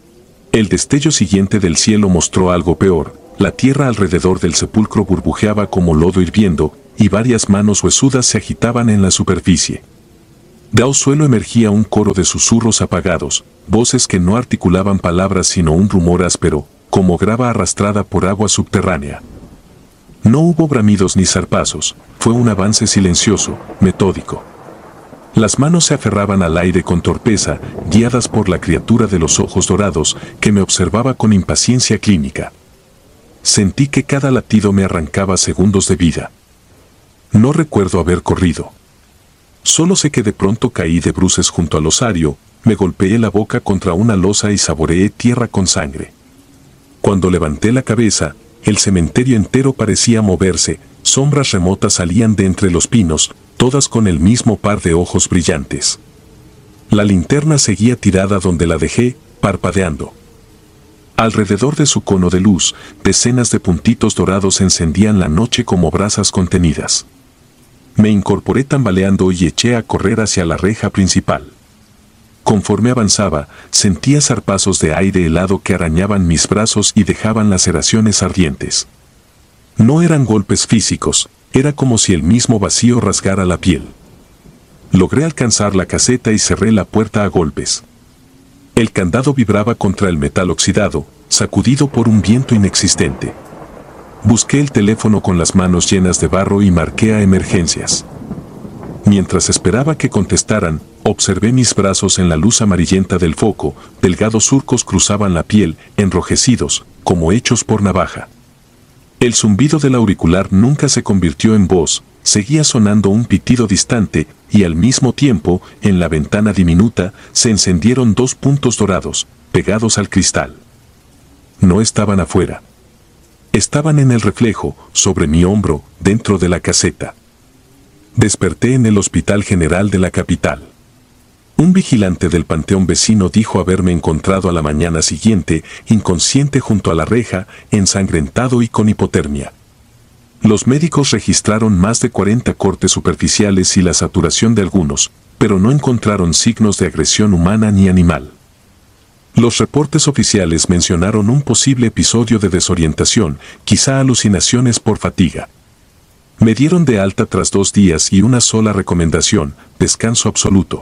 Speaker 1: El destello siguiente del cielo mostró algo peor. La tierra alrededor del sepulcro burbujeaba como lodo hirviendo, y varias manos huesudas se agitaban en la superficie. Del suelo emergía un coro de susurros apagados, voces que no articulaban palabras sino un rumor áspero, como grava arrastrada por agua subterránea. No hubo bramidos ni zarpazos, fue un avance silencioso, metódico. Las manos se aferraban al aire con torpeza, guiadas por la criatura de los ojos dorados, que me observaba con impaciencia clínica. Sentí que cada latido me arrancaba segundos de vida. No recuerdo haber corrido. Solo sé que de pronto caí de bruces junto al osario, me golpeé la boca contra una losa y saboreé tierra con sangre. Cuando levanté la cabeza, el cementerio entero parecía moverse, sombras remotas salían de entre los pinos, todas con el mismo par de ojos brillantes. La linterna seguía tirada donde la dejé, parpadeando. Alrededor de su cono de luz, decenas de puntitos dorados encendían la noche como brasas contenidas. Me incorporé tambaleando y eché a correr hacia la reja principal. Conforme avanzaba, sentía zarpazos de aire helado que arañaban mis brazos y dejaban laceraciones ardientes. No eran golpes físicos, era como si el mismo vacío rasgara la piel. Logré alcanzar la caseta y cerré la puerta a golpes. El candado vibraba contra el metal oxidado, sacudido por un viento inexistente. Busqué el teléfono con las manos llenas de barro y marqué a emergencias. Mientras esperaba que contestaran, observé mis brazos en la luz amarillenta del foco, delgados surcos cruzaban la piel, enrojecidos, como hechos por navaja. El zumbido del auricular nunca se convirtió en voz, seguía sonando un pitido distante, y al mismo tiempo, en la ventana diminuta, se encendieron dos puntos dorados, pegados al cristal. No estaban afuera. Estaban en el reflejo, sobre mi hombro, dentro de la caseta. Desperté en el Hospital General de la capital. Un vigilante del panteón vecino dijo haberme encontrado a la mañana siguiente, inconsciente junto a la reja, ensangrentado y con hipotermia. Los médicos registraron más de 40 cortes superficiales y la saturación de algunos, pero no encontraron signos de agresión humana ni animal. Los reportes oficiales mencionaron un posible episodio de desorientación, quizá alucinaciones por fatiga. Me dieron de alta tras 2 días y una sola recomendación, descanso absoluto.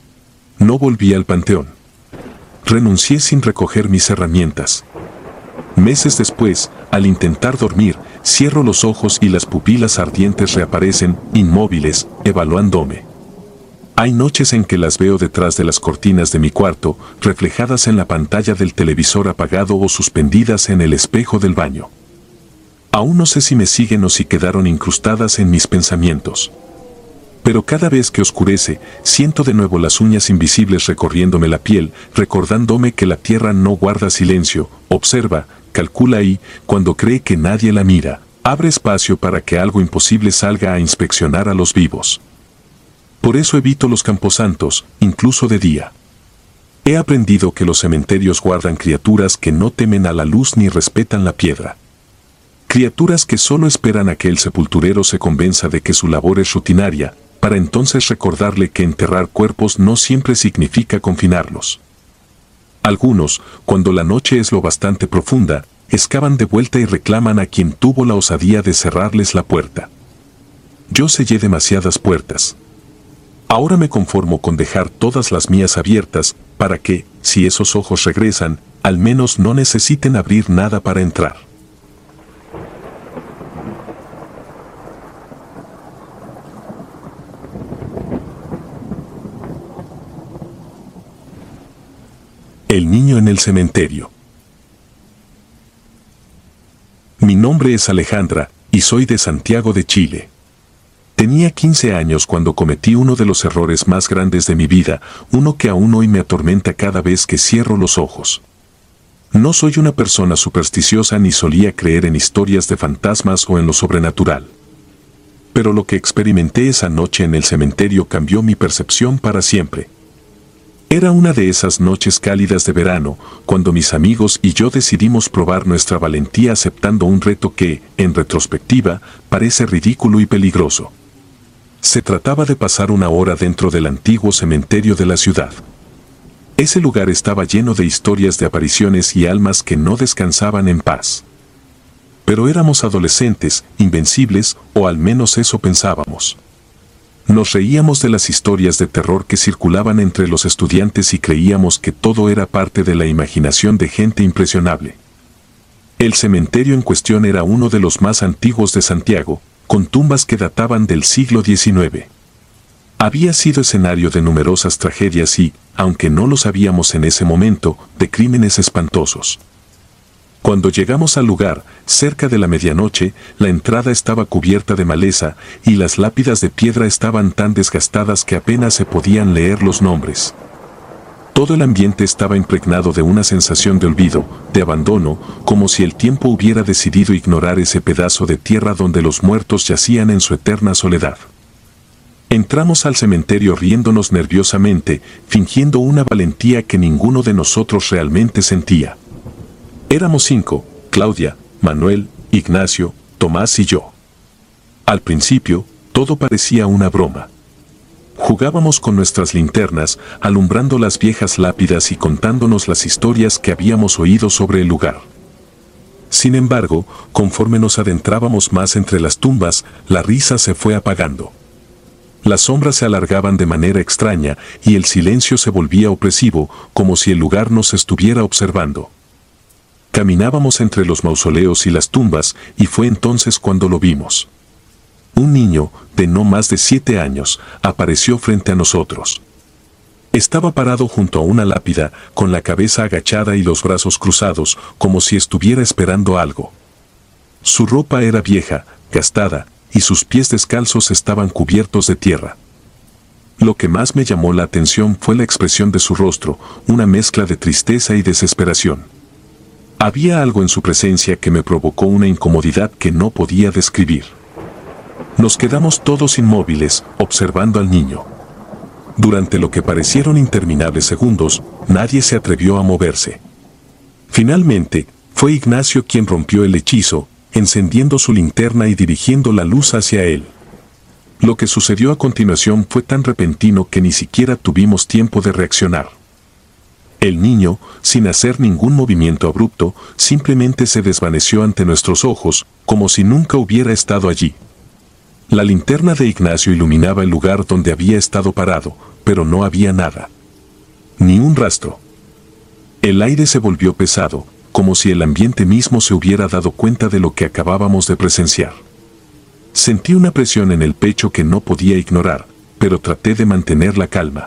Speaker 1: No volví al panteón. Renuncié sin recoger mis herramientas. Meses después, al intentar dormir, cierro los ojos y las pupilas ardientes reaparecen, inmóviles, evaluándome. Hay noches en que las veo detrás de las cortinas de mi cuarto, reflejadas en la pantalla del televisor apagado o suspendidas en el espejo del baño. Aún no sé si me siguen o si quedaron incrustadas en mis pensamientos. Pero cada vez que oscurece, siento de nuevo las uñas invisibles recorriéndome la piel, recordándome que la tierra no guarda silencio, observa, calcula y, cuando cree que nadie la mira, abre espacio para que algo imposible salga a inspeccionar a los vivos. Por eso evito los camposantos, incluso de día. He aprendido que los cementerios guardan criaturas que no temen a la luz ni respetan la piedra. Criaturas que solo esperan a que el sepulturero se convenza de que su labor es rutinaria, para entonces recordarle que enterrar cuerpos no siempre significa confinarlos. Algunos, cuando la noche es lo bastante profunda, excavan de vuelta y reclaman a quien tuvo la osadía de cerrarles la puerta. Yo sellé demasiadas puertas. Ahora me conformo con dejar todas las mías abiertas, para que, si esos ojos regresan, al menos no necesiten abrir nada para entrar. El niño en el cementerio. Mi nombre es Alejandra, y soy de Santiago de Chile. Tenía 15 años cuando cometí uno de los errores más grandes de mi vida, uno que aún hoy me atormenta cada vez que cierro los ojos. No soy una persona supersticiosa ni solía creer en historias de fantasmas o en lo sobrenatural. Pero lo que experimenté esa noche en el cementerio cambió mi percepción para siempre. Era una de esas noches cálidas de verano, cuando mis amigos y yo decidimos probar nuestra valentía aceptando un reto que, en retrospectiva, parece ridículo y peligroso. Se trataba de pasar una hora dentro del antiguo cementerio de la ciudad. Ese lugar estaba lleno de historias de apariciones y almas que no descansaban en paz. Pero éramos adolescentes, invencibles, o al menos eso pensábamos. Nos reíamos de las historias de terror que circulaban entre los estudiantes y creíamos que todo era parte de la imaginación de gente impresionable. El cementerio en cuestión era uno de los más antiguos de Santiago, con tumbas que databan del siglo XIX. Había sido escenario de numerosas tragedias y, aunque no lo sabíamos en ese momento, de crímenes espantosos. Cuando llegamos al lugar, cerca de la medianoche, la entrada estaba cubierta de maleza y las lápidas de piedra estaban tan desgastadas que apenas se podían leer los nombres. Todo el ambiente estaba impregnado de una sensación de olvido, de abandono, como si el tiempo hubiera decidido ignorar ese pedazo de tierra donde los muertos yacían en su eterna soledad. Entramos al cementerio riéndonos nerviosamente, fingiendo una valentía que ninguno de nosotros realmente sentía. Éramos 5, Claudia, Manuel, Ignacio, Tomás y yo. Al principio, todo parecía una broma. Jugábamos con nuestras linternas, alumbrando las viejas lápidas y contándonos las historias que habíamos oído sobre el lugar. Sin embargo, conforme nos adentrábamos más entre las tumbas, la risa se fue apagando. Las sombras se alargaban de manera extraña y el silencio se volvía opresivo, como si el lugar nos estuviera observando. Caminábamos entre los mausoleos y las tumbas, y fue entonces cuando lo vimos. Un niño, de no más de 7 años, apareció frente a nosotros. Estaba parado junto a una lápida, con la cabeza agachada y los brazos cruzados, como si estuviera esperando algo. Su ropa era vieja, gastada, y sus pies descalzos estaban cubiertos de tierra. Lo que más me llamó la atención fue la expresión de su rostro, una mezcla de tristeza y desesperación. Había algo en su presencia que me provocó una incomodidad que no podía describir. Nos quedamos todos inmóviles, observando al niño. Durante lo que parecieron interminables segundos, nadie se atrevió a moverse. Finalmente, fue Ignacio quien rompió el hechizo, encendiendo su linterna y dirigiendo la luz hacia él. Lo que sucedió a continuación fue tan repentino que ni siquiera tuvimos tiempo de reaccionar. El niño, sin hacer ningún movimiento abrupto, simplemente se desvaneció ante nuestros ojos, como si nunca hubiera estado allí. La linterna de Ignacio iluminaba el lugar donde había estado parado, pero no había nada. Ni un rastro. El aire se volvió pesado, como si el ambiente mismo se hubiera dado cuenta de lo que acabábamos de presenciar. Sentí una presión en el pecho que no podía ignorar, pero traté de mantener la calma.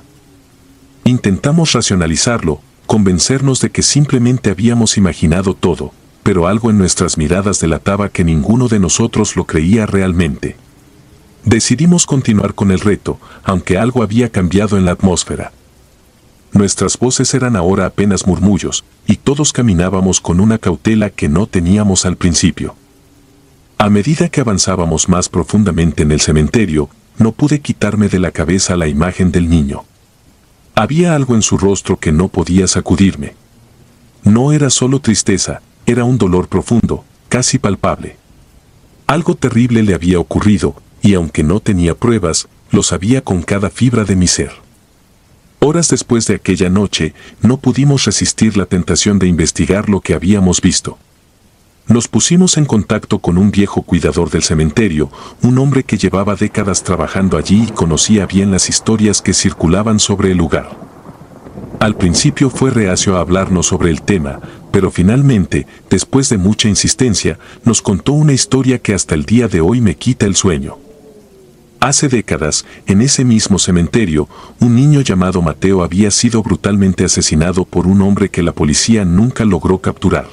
Speaker 1: Intentamos racionalizarlo, convencernos de que simplemente habíamos imaginado todo, pero algo en nuestras miradas delataba que ninguno de nosotros lo creía realmente. Decidimos continuar con el reto, aunque algo había cambiado en la atmósfera. Nuestras voces eran ahora apenas murmullos, y todos caminábamos con una cautela que no teníamos al principio. A medida que avanzábamos más profundamente en el cementerio, no pude quitarme de la cabeza la imagen del niño. Había algo en su rostro que no podía sacudirme. No era solo tristeza, era un dolor profundo, casi palpable. Algo terrible le había ocurrido, y aunque no tenía pruebas, lo sabía con cada fibra de mi ser. Horas después de aquella noche, no pudimos resistir la tentación de investigar lo que habíamos visto. Nos pusimos en contacto con un viejo cuidador del cementerio, un hombre que llevaba décadas trabajando allí y conocía bien las historias que circulaban sobre el lugar. Al principio fue reacio a hablarnos sobre el tema, pero finalmente, después de mucha insistencia, nos contó una historia que hasta el día de hoy me quita el sueño. Hace décadas, en ese mismo cementerio, un niño llamado Mateo había sido brutalmente asesinado por un hombre que la policía nunca logró capturar.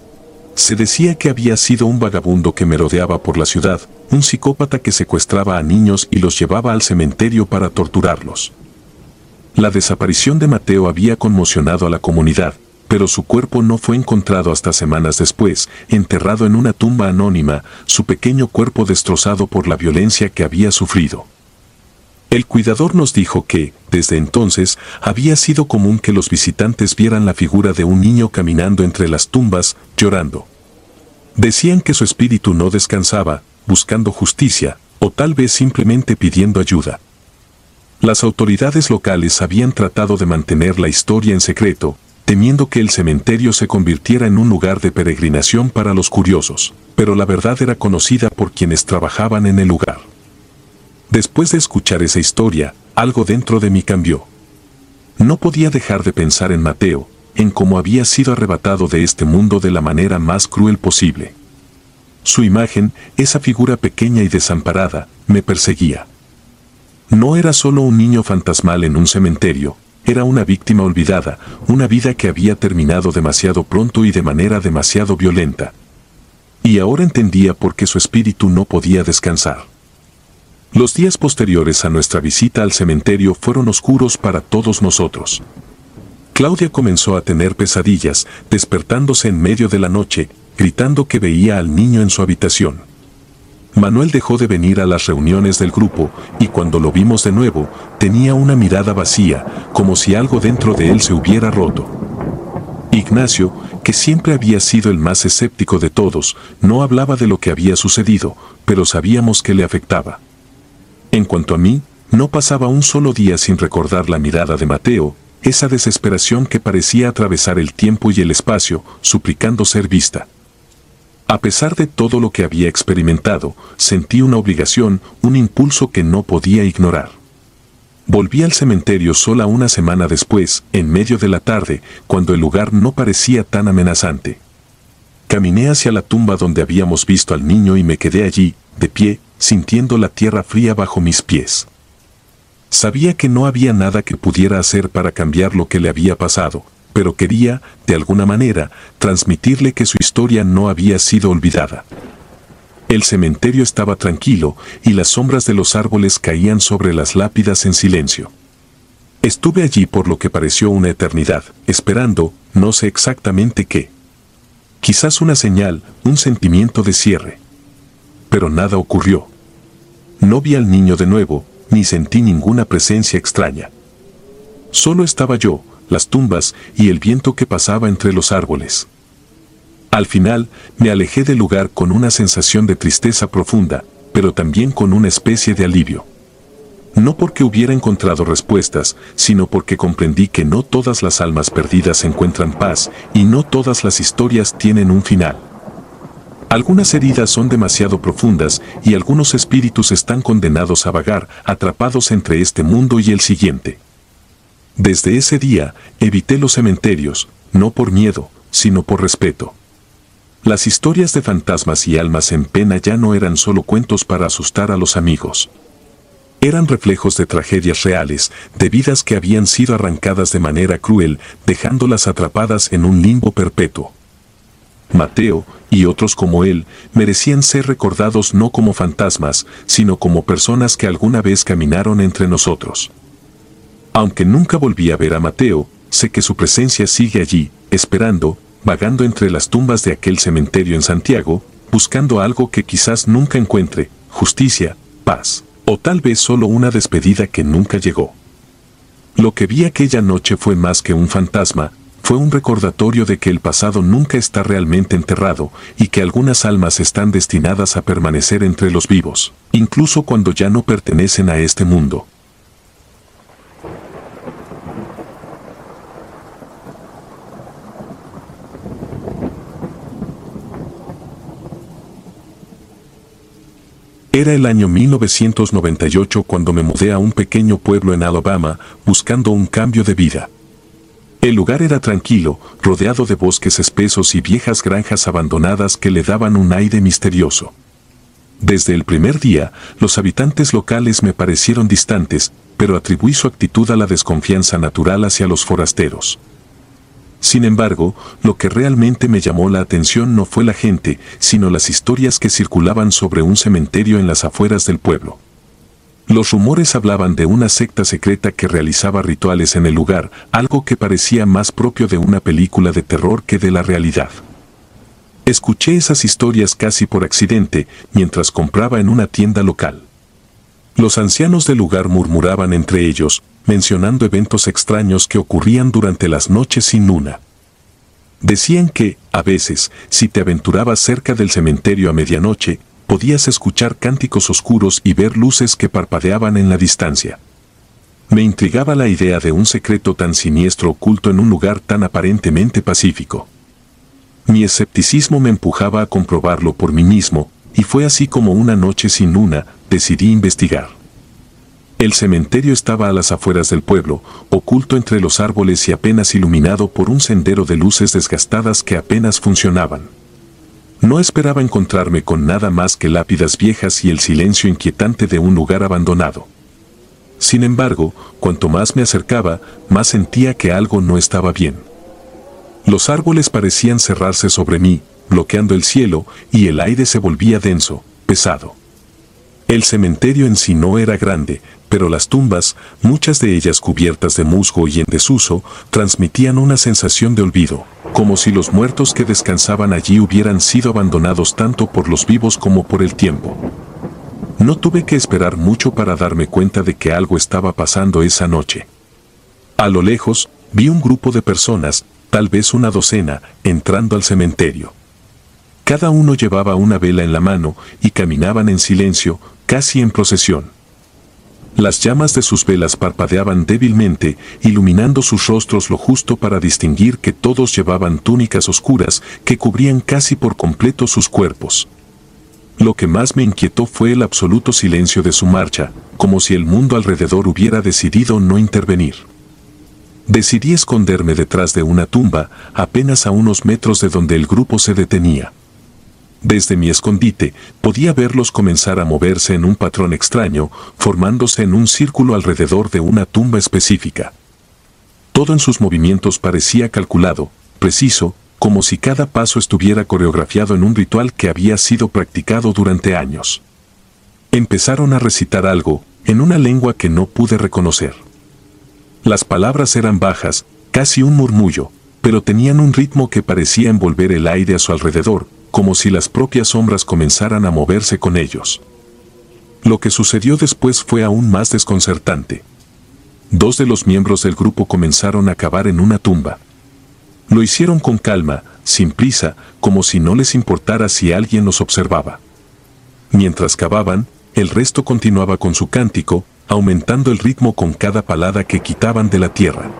Speaker 1: Se decía que había sido un vagabundo que merodeaba por la ciudad, un psicópata que secuestraba a niños y los llevaba al cementerio para torturarlos. La desaparición de Mateo había conmocionado a la comunidad, pero su cuerpo no fue encontrado hasta semanas después, enterrado en una tumba anónima, su pequeño cuerpo destrozado por la violencia que había sufrido. El cuidador nos dijo que, desde entonces, había sido común que los visitantes vieran la figura de un niño caminando entre las tumbas, llorando. Decían que su espíritu no descansaba, buscando justicia, o tal vez simplemente pidiendo ayuda. Las autoridades locales habían tratado de mantener la historia en secreto, temiendo que el cementerio se convirtiera en un lugar de peregrinación para los curiosos, pero la verdad era conocida por quienes trabajaban en el lugar. Después de escuchar esa historia, algo dentro de mí cambió. No podía dejar de pensar en Mateo, en cómo había sido arrebatado de este mundo de la manera más cruel posible. Su imagen, esa figura pequeña y desamparada, me perseguía. No era solo un niño fantasmal en un cementerio, era una víctima olvidada, una vida que había terminado demasiado pronto y de manera demasiado violenta. Y ahora entendía por qué su espíritu no podía descansar. Los días posteriores a nuestra visita al cementerio fueron oscuros para todos nosotros. Claudia comenzó a tener pesadillas, despertándose en medio de la noche, gritando que veía al niño en su habitación. Manuel dejó de venir a las reuniones del grupo, y cuando lo vimos de nuevo, tenía una mirada vacía, como si algo dentro de él se hubiera roto. Ignacio, que siempre había sido el más escéptico de todos, no hablaba de lo que había sucedido, pero sabíamos que le afectaba. En cuanto a mí, no pasaba un solo día sin recordar la mirada de Mateo, esa desesperación que parecía atravesar el tiempo y el espacio, suplicando ser vista. A pesar de todo lo que había experimentado, sentí una obligación, un impulso que no podía ignorar. Volví al cementerio sola una semana después, en medio de la tarde, cuando el lugar no parecía tan amenazante. Caminé hacia la tumba donde habíamos visto al niño y me quedé allí, de pie, sintiendo la tierra fría bajo mis pies. Sabía que no había nada que pudiera hacer para cambiar lo que le había pasado, pero quería, de alguna manera, transmitirle que su historia no había sido olvidada. El cementerio estaba tranquilo y las sombras de los árboles caían sobre las lápidas en silencio. Estuve allí por lo que pareció una eternidad, esperando, no sé exactamente qué. Quizás una señal, un sentimiento de cierre. Pero nada ocurrió. No vi al niño de nuevo, ni sentí ninguna presencia extraña. Solo estaba yo, las tumbas y el viento que pasaba entre los árboles. Al final, me alejé del lugar con una sensación de tristeza profunda, pero también con una especie de alivio. No porque hubiera encontrado respuestas, sino porque comprendí que no todas las almas perdidas encuentran paz y no todas las historias tienen un final. Algunas heridas son demasiado profundas y algunos espíritus están condenados a vagar, atrapados entre este mundo y el siguiente. Desde ese día, evité los cementerios, no por miedo, sino por respeto. Las historias de fantasmas y almas en pena ya no eran solo cuentos para asustar a los amigos. Eran reflejos de tragedias reales, de vidas que habían sido arrancadas de manera cruel, dejándolas atrapadas en un limbo perpetuo. Mateo, y otros como él, merecían ser recordados no como fantasmas, sino como personas que alguna vez caminaron entre nosotros. Aunque nunca volví a ver a Mateo, sé que su presencia sigue allí, esperando, vagando entre las tumbas de aquel cementerio en Santiago, buscando algo que quizás nunca encuentre, justicia, paz, o tal vez solo una despedida que nunca llegó. Lo que vi aquella noche fue más que un fantasma, fue un recordatorio de que el pasado nunca está realmente enterrado y que algunas almas están destinadas a permanecer entre los vivos, incluso cuando ya no pertenecen a este mundo. Era el año 1998 cuando me mudé a un pequeño pueblo en Alabama, buscando un cambio de vida. El lugar era tranquilo, rodeado de bosques espesos y viejas granjas abandonadas que le daban un aire misterioso. Desde el primer día, los habitantes locales me parecieron distantes, pero atribuí su actitud a la desconfianza natural hacia los forasteros. Sin embargo, lo que realmente me llamó la atención no fue la gente, sino las historias que circulaban sobre un cementerio en las afueras del pueblo. Los rumores hablaban de una secta secreta que realizaba rituales en el lugar, algo que parecía más propio de una película de terror que de la realidad. Escuché esas historias casi por accidente, mientras compraba en una tienda local. Los ancianos del lugar murmuraban entre ellos, mencionando eventos extraños que ocurrían durante las noches sin luna. Decían que, a veces, si te aventurabas cerca del cementerio a medianoche, podías escuchar cánticos oscuros y ver luces que parpadeaban en la distancia. Me intrigaba la idea de un secreto tan siniestro oculto en un lugar tan aparentemente pacífico. Mi escepticismo me empujaba a comprobarlo por mí mismo, y fue así como una noche sin luna, decidí investigar. El cementerio estaba a las afueras del pueblo, oculto entre los árboles y apenas iluminado por un sendero de luces desgastadas que apenas funcionaban. No esperaba encontrarme con nada más que lápidas viejas y el silencio inquietante de un lugar abandonado. Sin embargo, cuanto más me acercaba, más sentía que algo no estaba bien. Los árboles parecían cerrarse sobre mí, bloqueando el cielo, y el aire se volvía denso, pesado. El cementerio en sí no era grande, pero las tumbas, muchas de ellas cubiertas de musgo y en desuso, transmitían una sensación de olvido, como si los muertos que descansaban allí hubieran sido abandonados tanto por los vivos como por el tiempo. No tuve que esperar mucho para darme cuenta de que algo estaba pasando esa noche. A lo lejos, vi un grupo de personas, tal vez una docena, entrando al cementerio. Cada uno llevaba una vela en la mano y caminaban en silencio, casi en procesión. Las llamas de sus velas parpadeaban débilmente, iluminando sus rostros lo justo para distinguir que todos llevaban túnicas oscuras que cubrían casi por completo sus cuerpos. Lo que más me inquietó fue el absoluto silencio de su marcha, como si el mundo alrededor hubiera decidido no intervenir. Decidí esconderme detrás de una tumba, apenas a unos metros de donde el grupo se detenía. Desde mi escondite, podía verlos comenzar a moverse en un patrón extraño, formándose en un círculo alrededor de una tumba específica. Todo en sus movimientos parecía calculado, preciso, como si cada paso estuviera coreografiado en un ritual que había sido practicado durante años. Empezaron a recitar algo, en una lengua que no pude reconocer. Las palabras eran bajas, casi un murmullo, pero tenían un ritmo que parecía envolver el aire a su alrededor, como si las propias sombras comenzaran a moverse con ellos. Lo que sucedió después fue aún más desconcertante. 2 de los miembros del grupo comenzaron a cavar en una tumba. Lo hicieron con calma, sin prisa, como si no les importara si alguien los observaba. Mientras cavaban, el resto continuaba con su cántico, aumentando el ritmo con cada palada que quitaban de la tierra.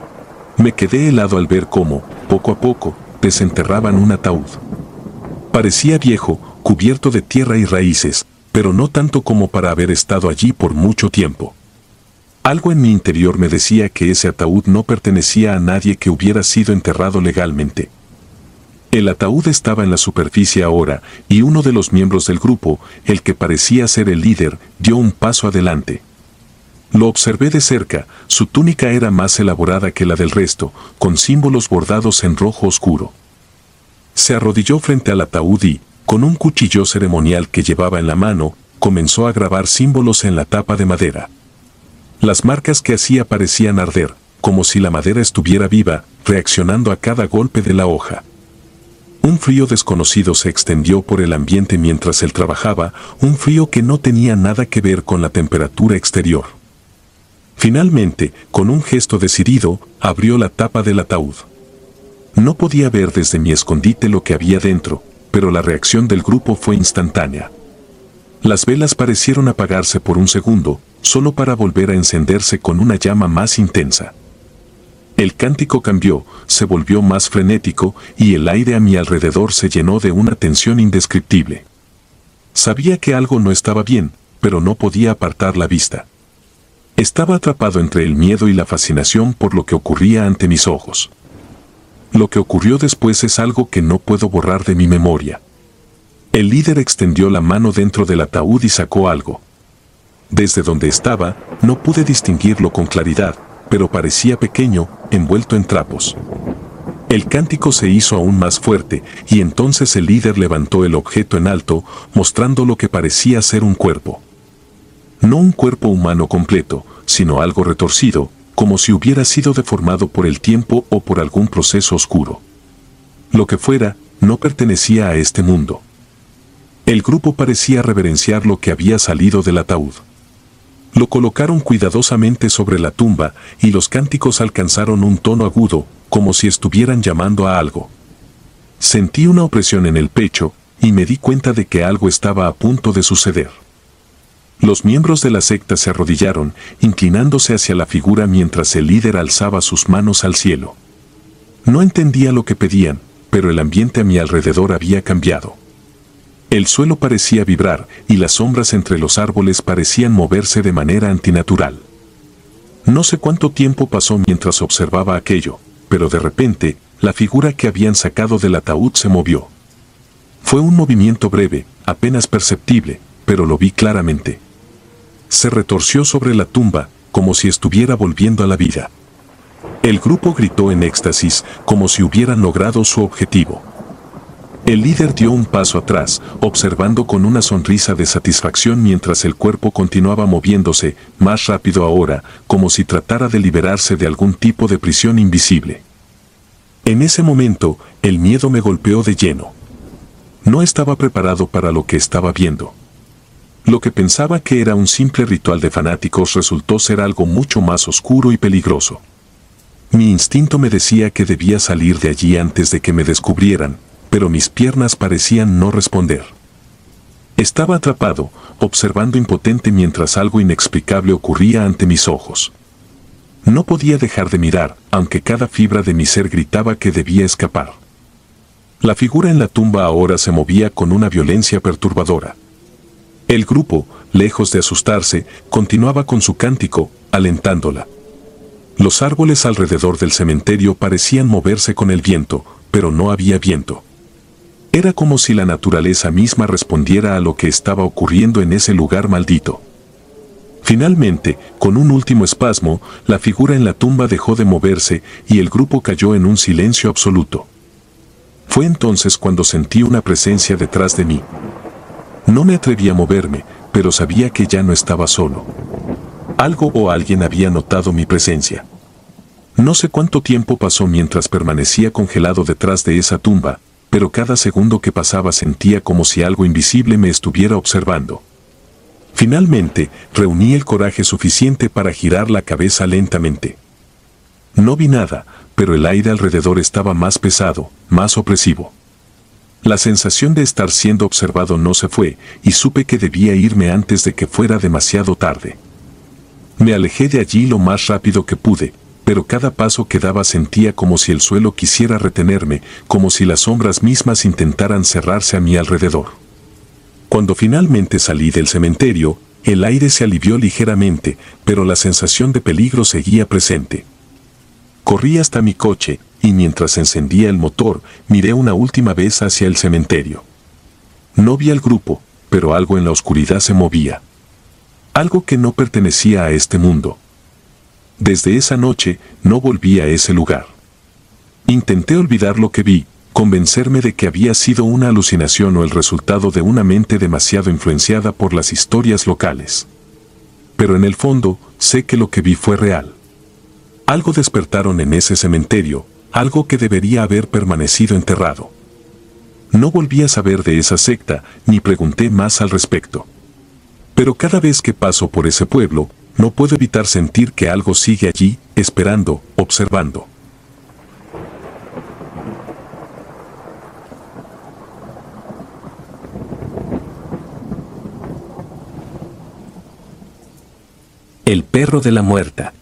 Speaker 1: Me quedé helado al ver cómo, poco a poco, desenterraban un ataúd. Parecía viejo, cubierto de tierra y raíces, pero no tanto como para haber estado allí por mucho tiempo. Algo en mi interior me decía que ese ataúd no pertenecía a nadie que hubiera sido enterrado legalmente. El ataúd estaba en la superficie ahora, y uno de los miembros del grupo, el que parecía ser el líder, dio un paso adelante. Lo observé de cerca, su túnica era más elaborada que la del resto, con símbolos bordados en rojo oscuro. Se arrodilló frente al ataúd y, con un cuchillo ceremonial que llevaba en la mano, comenzó a grabar símbolos en la tapa de madera. Las marcas que hacía parecían arder, como si la madera estuviera viva, reaccionando a cada golpe de la hoja. Un frío desconocido se extendió por el ambiente mientras él trabajaba, un frío que no tenía nada que ver con la temperatura exterior. Finalmente, con un gesto decidido, abrió la tapa del ataúd. No podía ver desde mi escondite lo que había dentro, pero la reacción del grupo fue instantánea. Las velas parecieron apagarse por un segundo, solo para volver a encenderse con una llama más intensa. El cántico cambió, se volvió más frenético, y el aire a mi alrededor se llenó de una tensión indescriptible. Sabía que algo no estaba bien, pero no podía apartar la vista. Estaba atrapado entre el miedo y la fascinación por lo que ocurría ante mis ojos. Lo que ocurrió después es algo que no puedo borrar de mi memoria. El líder extendió la mano dentro del ataúd y sacó algo. Desde donde estaba, no pude distinguirlo con claridad, pero parecía pequeño, envuelto en trapos. El cántico se hizo aún más fuerte, y entonces el líder levantó el objeto en alto, mostrando lo que parecía ser un cuerpo. No un cuerpo humano completo, sino algo retorcido, como si hubiera sido deformado por el tiempo o por algún proceso oscuro. Lo que fuera, no pertenecía a este mundo. El grupo parecía reverenciar lo que había salido del ataúd. Lo colocaron cuidadosamente sobre la tumba y los cánticos alcanzaron un tono agudo, como si estuvieran llamando a algo. Sentí una opresión en el pecho y me di cuenta de que algo estaba a punto de suceder. Los miembros de la secta se arrodillaron, inclinándose hacia la figura mientras el líder alzaba sus manos al cielo. No entendía lo que pedían, pero el ambiente a mi alrededor había cambiado. El suelo parecía vibrar y las sombras entre los árboles parecían moverse de manera antinatural. No sé cuánto tiempo pasó mientras observaba aquello, pero de repente, la figura que habían sacado del ataúd se movió. Fue un movimiento breve, apenas perceptible, pero lo vi claramente. Se retorció sobre la tumba, como si estuviera volviendo a la vida. El grupo gritó en éxtasis, como si hubieran logrado su objetivo. El líder dio un paso atrás, observando con una sonrisa de satisfacción mientras el cuerpo continuaba moviéndose, más rápido ahora, como si tratara de liberarse de algún tipo de prisión invisible. En ese momento, el miedo me golpeó de lleno. No estaba preparado para lo que estaba viendo. Lo que pensaba que era un simple ritual de fanáticos resultó ser algo mucho más oscuro y peligroso. Mi instinto me decía que debía salir de allí antes de que me descubrieran, pero mis piernas parecían no responder. Estaba atrapado, observando impotente mientras algo inexplicable ocurría ante mis ojos. No podía dejar de mirar, aunque cada fibra de mi ser gritaba que debía escapar. La figura en la tumba ahora se movía con una violencia perturbadora. El grupo, lejos de asustarse, continuaba con su cántico, alentándola. Los árboles alrededor del cementerio parecían moverse con el viento, pero no había viento. Era como si la naturaleza misma respondiera a lo que estaba ocurriendo en ese lugar maldito. Finalmente, con un último espasmo, la figura en la tumba dejó de moverse y el grupo cayó en un silencio absoluto. Fue entonces cuando sentí una presencia detrás de mí. No me atreví a moverme, pero sabía que ya no estaba solo. Algo o alguien había notado mi presencia. No sé cuánto tiempo pasó mientras permanecía congelado detrás de esa tumba, pero cada segundo que pasaba sentía como si algo invisible me estuviera observando. Finalmente, reuní el coraje suficiente para girar la cabeza lentamente. No vi nada, pero el aire alrededor estaba más pesado, más opresivo. La sensación de estar siendo observado no se fue, y supe que debía irme antes de que fuera demasiado tarde. Me alejé de allí lo más rápido que pude, pero cada paso que daba sentía como si el suelo quisiera retenerme, como si las sombras mismas intentaran cerrarse a mi alrededor. Cuando finalmente salí del cementerio, el aire se alivió ligeramente, pero la sensación de peligro seguía presente. Corrí hasta mi coche, y mientras encendía el motor, miré una última vez hacia el cementerio. No vi al grupo, pero algo en la oscuridad se movía. Algo que no pertenecía a este mundo. Desde esa noche, no volví a ese lugar. Intenté olvidar lo que vi, convencerme de que había sido una alucinación o el resultado de una mente demasiado influenciada por las historias locales. Pero en el fondo, sé que lo que vi fue real. Algo despertaron en ese cementerio, algo que debería haber permanecido enterrado. No volví a saber de esa secta, ni pregunté más al respecto. Pero cada vez que paso por ese pueblo, no puedo evitar sentir que algo sigue allí, esperando, observando.
Speaker 2: El perro de la muerta.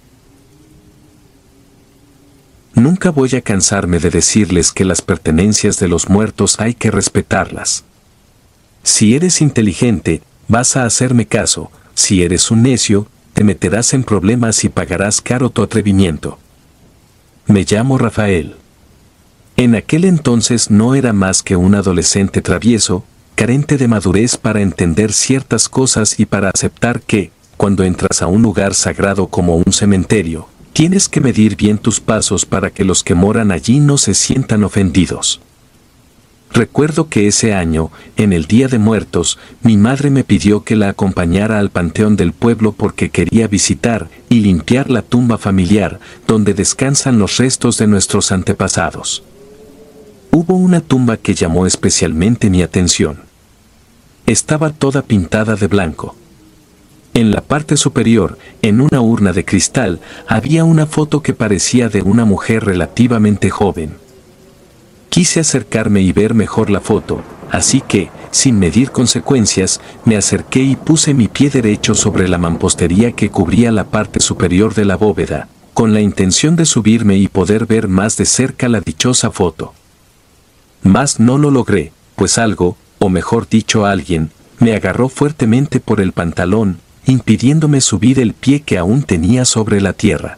Speaker 2: Nunca voy a cansarme de decirles que las pertenencias de los muertos hay que respetarlas. Si eres inteligente, vas a hacerme caso; si eres un necio, te meterás en problemas y pagarás caro tu atrevimiento. Me llamo Rafael. En aquel entonces no era más que un adolescente travieso, carente de madurez para entender ciertas cosas y para aceptar que, cuando entras a un lugar sagrado como un cementerio, tienes que medir bien tus pasos para que los que moran allí no se sientan ofendidos. Recuerdo que ese año, en el Día de Muertos, mi madre me pidió que la acompañara al panteón del pueblo porque quería visitar y limpiar la tumba familiar, donde descansan los restos de nuestros antepasados. Hubo una tumba que llamó especialmente mi atención. Estaba toda pintada de blanco. En la parte superior, en una urna de cristal, había una foto que parecía de una mujer relativamente joven. Quise acercarme y ver mejor la foto, así que, sin medir consecuencias, me acerqué y puse mi pie derecho sobre la mampostería que cubría la parte superior de la bóveda, con la intención de subirme y poder ver más de cerca la dichosa foto. Mas no lo logré, pues algo, o mejor dicho alguien, me agarró fuertemente por el pantalón, impidiéndome subir el pie que aún tenía sobre la tierra.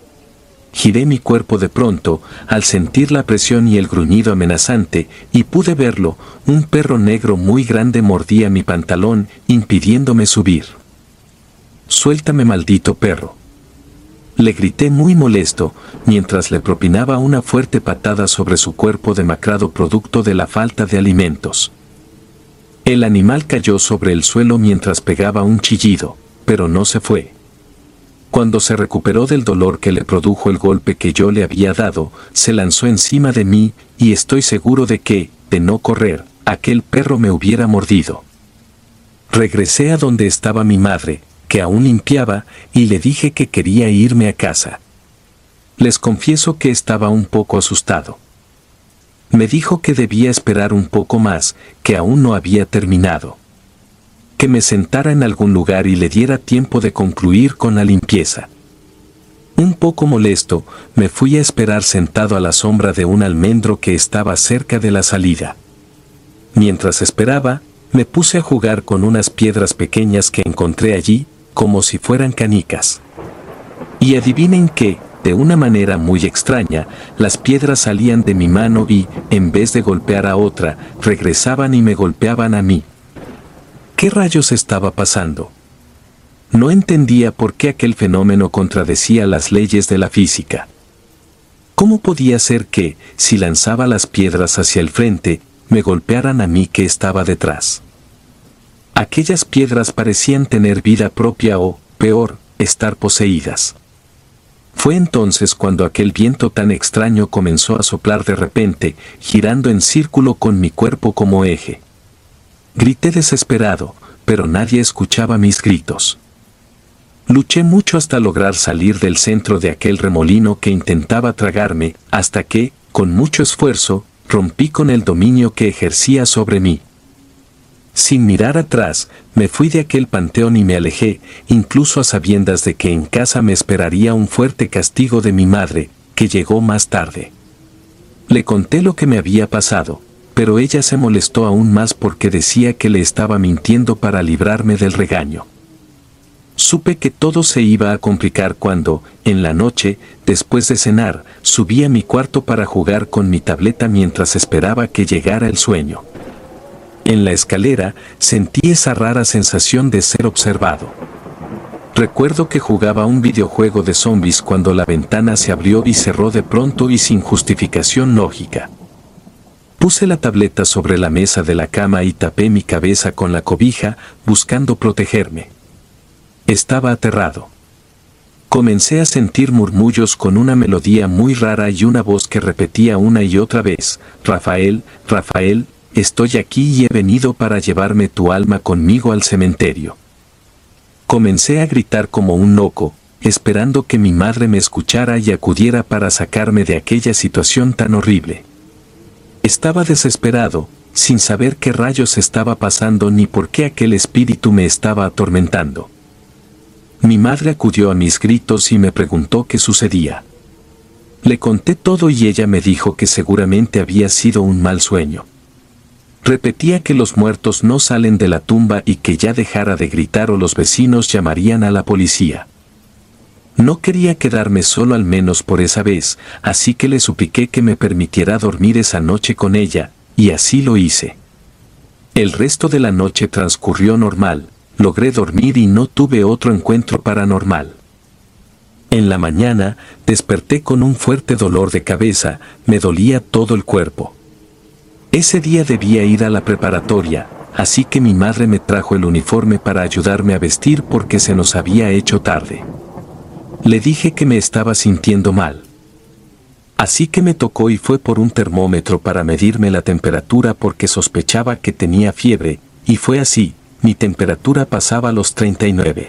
Speaker 2: Giré mi cuerpo de pronto, al sentir la presión y el gruñido amenazante, y pude verlo, un perro negro muy grande mordía mi pantalón, impidiéndome subir. «Suéltame, maldito perro», le grité muy molesto, mientras le propinaba una fuerte patada sobre su cuerpo demacrado producto de la falta de alimentos. El animal cayó sobre el suelo mientras pegaba un chillido, pero no se fue. Cuando se recuperó del dolor que le produjo el golpe que yo le había dado, se lanzó encima de mí, y estoy seguro de que, de no correr, aquel perro me hubiera mordido. Regresé a donde estaba mi madre, que aún limpiaba, y le dije que quería irme a casa. Les confieso que estaba un poco asustado. Me dijo que debía esperar un poco más, que aún no había terminado. Que me sentara en algún lugar y le diera tiempo de concluir con la limpieza. Un poco molesto, me fui a esperar sentado a la sombra de un almendro que estaba cerca de la salida. Mientras esperaba, me puse a jugar con unas piedras pequeñas que encontré allí, como si fueran canicas. Y adivinen qué, de una manera muy extraña, las piedras salían de mi mano y, en vez de golpear a otra, regresaban y me golpeaban a mí. ¿Qué rayos estaba pasando? No entendía por qué aquel fenómeno contradecía las leyes de la física. ¿Cómo podía ser que, si lanzaba las piedras hacia el frente, me golpearan a mí que estaba detrás? Aquellas piedras parecían tener vida propia o, peor, estar poseídas. Fue entonces cuando aquel viento tan extraño comenzó a soplar de repente, girando en círculo con mi cuerpo como eje. Grité desesperado, pero nadie escuchaba mis gritos. Luché mucho hasta lograr salir del centro de aquel remolino que intentaba tragarme, hasta que, con mucho esfuerzo, rompí con el dominio que ejercía sobre mí. Sin mirar atrás, me fui de aquel panteón y me alejé, incluso a sabiendas de que en casa me esperaría un fuerte castigo de mi madre, que llegó más tarde. Le conté lo que me había pasado, pero ella se molestó aún más porque decía que le estaba mintiendo para librarme del regaño. Supe que todo se iba a complicar cuando, en la noche, después de cenar, subí a mi cuarto para jugar con mi tableta mientras esperaba que llegara el sueño. En la escalera, sentí esa rara sensación de ser observado. Recuerdo que jugaba un videojuego de zombies cuando la ventana se abrió y cerró de pronto y sin justificación lógica. Puse la tableta sobre la mesa de la cama y tapé mi cabeza con la cobija, buscando protegerme. Estaba aterrado. Comencé a sentir murmullos con una melodía muy rara y una voz que repetía una y otra vez: «Rafael, Rafael, estoy aquí y he venido para llevarme tu alma conmigo al cementerio». Comencé a gritar como un loco, esperando que mi madre me escuchara y acudiera para sacarme de aquella situación tan horrible. Estaba desesperado, sin saber qué rayos estaba pasando ni por qué aquel espíritu me estaba atormentando. Mi madre acudió a mis gritos y me preguntó qué sucedía. Le conté todo y ella me dijo que seguramente había sido un mal sueño. Repetía que los muertos no salen de la tumba y que ya dejara de gritar o los vecinos llamarían a la policía. No quería quedarme solo al menos por esa vez, así que le supliqué que me permitiera dormir esa noche con ella, y así lo hice. El resto de la noche transcurrió normal, logré dormir y no tuve otro encuentro paranormal. En la mañana, desperté con un fuerte dolor de cabeza, me dolía todo el cuerpo. Ese día debía ir a la preparatoria, así que mi madre me trajo el uniforme para ayudarme a vestir porque se nos había hecho tarde. Le dije que me estaba sintiendo mal. Así que me tocó y fue por un termómetro para medirme la temperatura porque sospechaba que tenía fiebre, y fue así, mi temperatura pasaba los 39.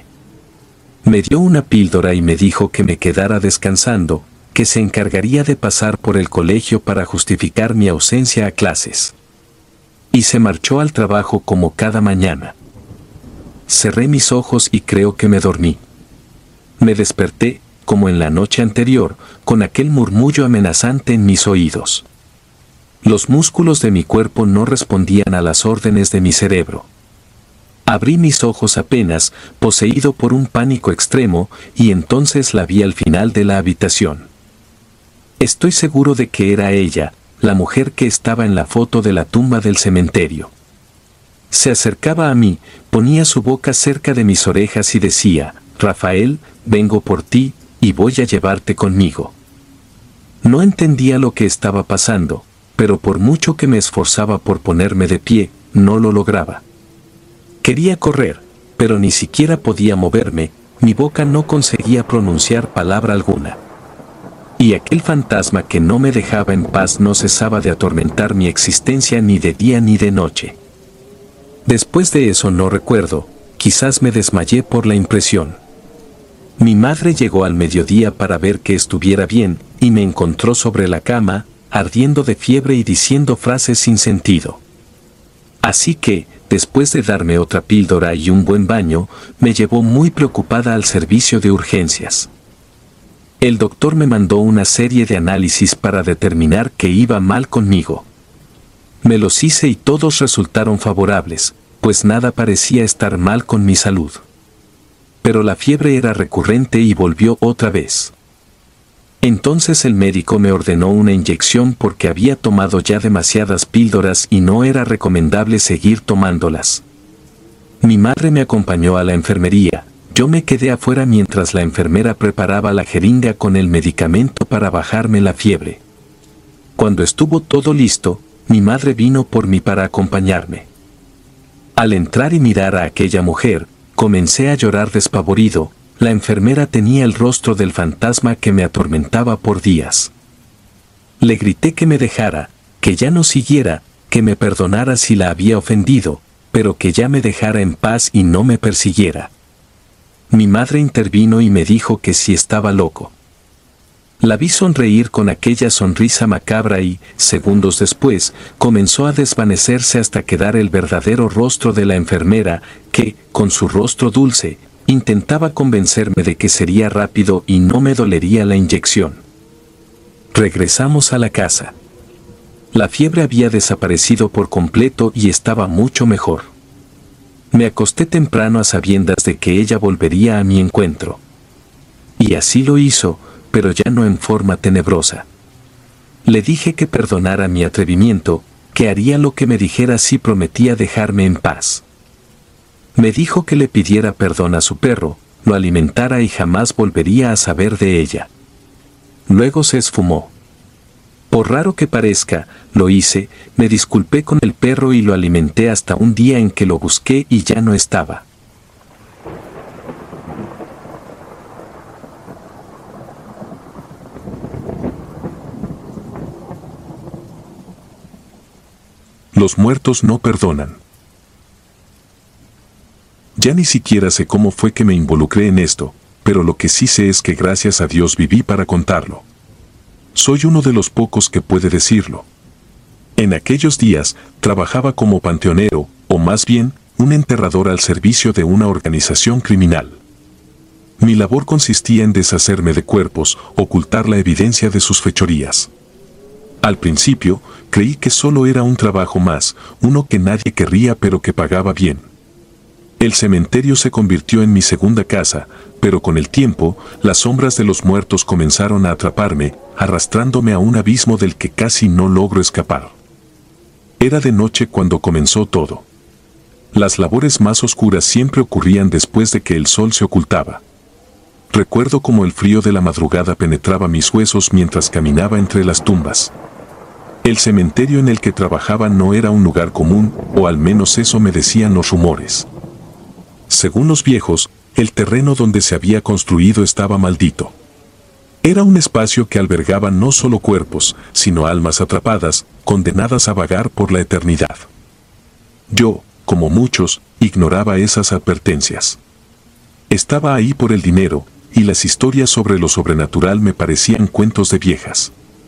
Speaker 2: Me dio una píldora y me dijo que me quedara descansando, que se encargaría de pasar por el colegio para justificar mi ausencia a clases. y se marchó al trabajo como cada mañana. Cerré mis ojos y creo que me dormí. Me desperté, como en la noche anterior, con aquel murmullo amenazante en mis oídos. Los músculos de mi cuerpo no respondían a las órdenes de mi cerebro. Abrí mis ojos apenas, poseído por un pánico extremo, y entonces la vi al final de la habitación. Estoy seguro de que era ella, la mujer que estaba en la foto de la tumba del cementerio. Se acercaba a mí, ponía su boca cerca de mis orejas y decía: «Rafael, vengo por ti, y voy a llevarte conmigo». No entendía lo que estaba pasando, pero por mucho que me esforzaba por ponerme de pie, no lo lograba. Quería correr, pero ni siquiera podía moverme, mi boca no conseguía pronunciar palabra alguna. Y aquel fantasma que no me dejaba en paz no cesaba de atormentar mi existencia ni de día ni de noche. Después de eso no recuerdo, quizás me desmayé por la impresión. Mi madre llegó al mediodía para ver que estuviera bien, y me encontró sobre la cama, ardiendo de fiebre y diciendo frases sin sentido. Así que, después de darme otra píldora y un buen baño, me llevó muy preocupada al servicio de urgencias. El doctor me mandó una serie de análisis para determinar qué iba mal conmigo. Me los hice y todos resultaron favorables, pues nada parecía estar mal con mi salud. Pero la fiebre era recurrente y volvió otra vez. Entonces el médico me ordenó una inyección porque había tomado ya demasiadas píldoras y no era recomendable seguir tomándolas. Mi madre me acompañó a la enfermería. Yo me quedé afuera mientras la enfermera preparaba la jeringa con el medicamento para bajarme la fiebre. Cuando estuvo todo listo, mi madre vino por mí para acompañarme. Al entrar y mirar a aquella mujer, comencé a llorar despavorido. La enfermera tenía el rostro del fantasma que me atormentaba por días. Le grité que me dejara, que ya no siguiera, que me perdonara si la había ofendido, pero que ya me dejara en paz y no me persiguiera. Mi madre intervino y me dijo que si estaba loco. La vi sonreír con aquella sonrisa macabra y, segundos después, comenzó a desvanecerse hasta quedar el verdadero rostro de la enfermera, que, con su rostro dulce, intentaba convencerme de que sería rápido y no me dolería la inyección. Regresamos a la casa. La fiebre había desaparecido por completo y estaba mucho mejor. Me acosté temprano a sabiendas de que ella volvería a mi encuentro. Y así lo hizo, pero ya no en forma tenebrosa. Le dije que perdonara mi atrevimiento, que haría lo que me dijera si prometía dejarme en paz. Me dijo que le pidiera perdón a su perro, lo alimentara y jamás volvería a saber de ella. Luego se esfumó. Por raro que parezca, lo hice, me disculpé con el perro y lo alimenté hasta un día en que lo busqué y ya no estaba.
Speaker 1: Los muertos no perdonan. Ya ni siquiera sé cómo fue que me involucré en esto, pero lo que sí sé es que gracias a Dios viví para contarlo. Soy uno de los pocos que puede decirlo. En aquellos días, trabajaba como panteonero, o más bien, un enterrador al servicio de una organización criminal. Mi labor consistía en deshacerme de cuerpos, ocultar la evidencia de sus fechorías. Al principio, creí que solo era un trabajo más, uno que nadie querría pero que pagaba bien. El cementerio se convirtió en mi segunda casa, pero con el tiempo, las sombras de los muertos comenzaron a atraparme, arrastrándome a un abismo del que casi no logro escapar. Era de noche cuando comenzó todo. Las labores más oscuras siempre ocurrían después de que el sol se ocultaba. Recuerdo cómo el frío de la madrugada penetraba mis huesos mientras caminaba entre las tumbas. El cementerio en el que trabajaba no era un lugar común, o al menos eso me decían los rumores. Según los viejos, el terreno donde se había construido estaba maldito. Era un espacio que albergaba no solo cuerpos, sino almas atrapadas, condenadas a vagar por la eternidad. Yo, como muchos, ignoraba esas advertencias. Estaba ahí por el dinero, y las historias sobre lo sobrenatural me parecían cuentos de viejas.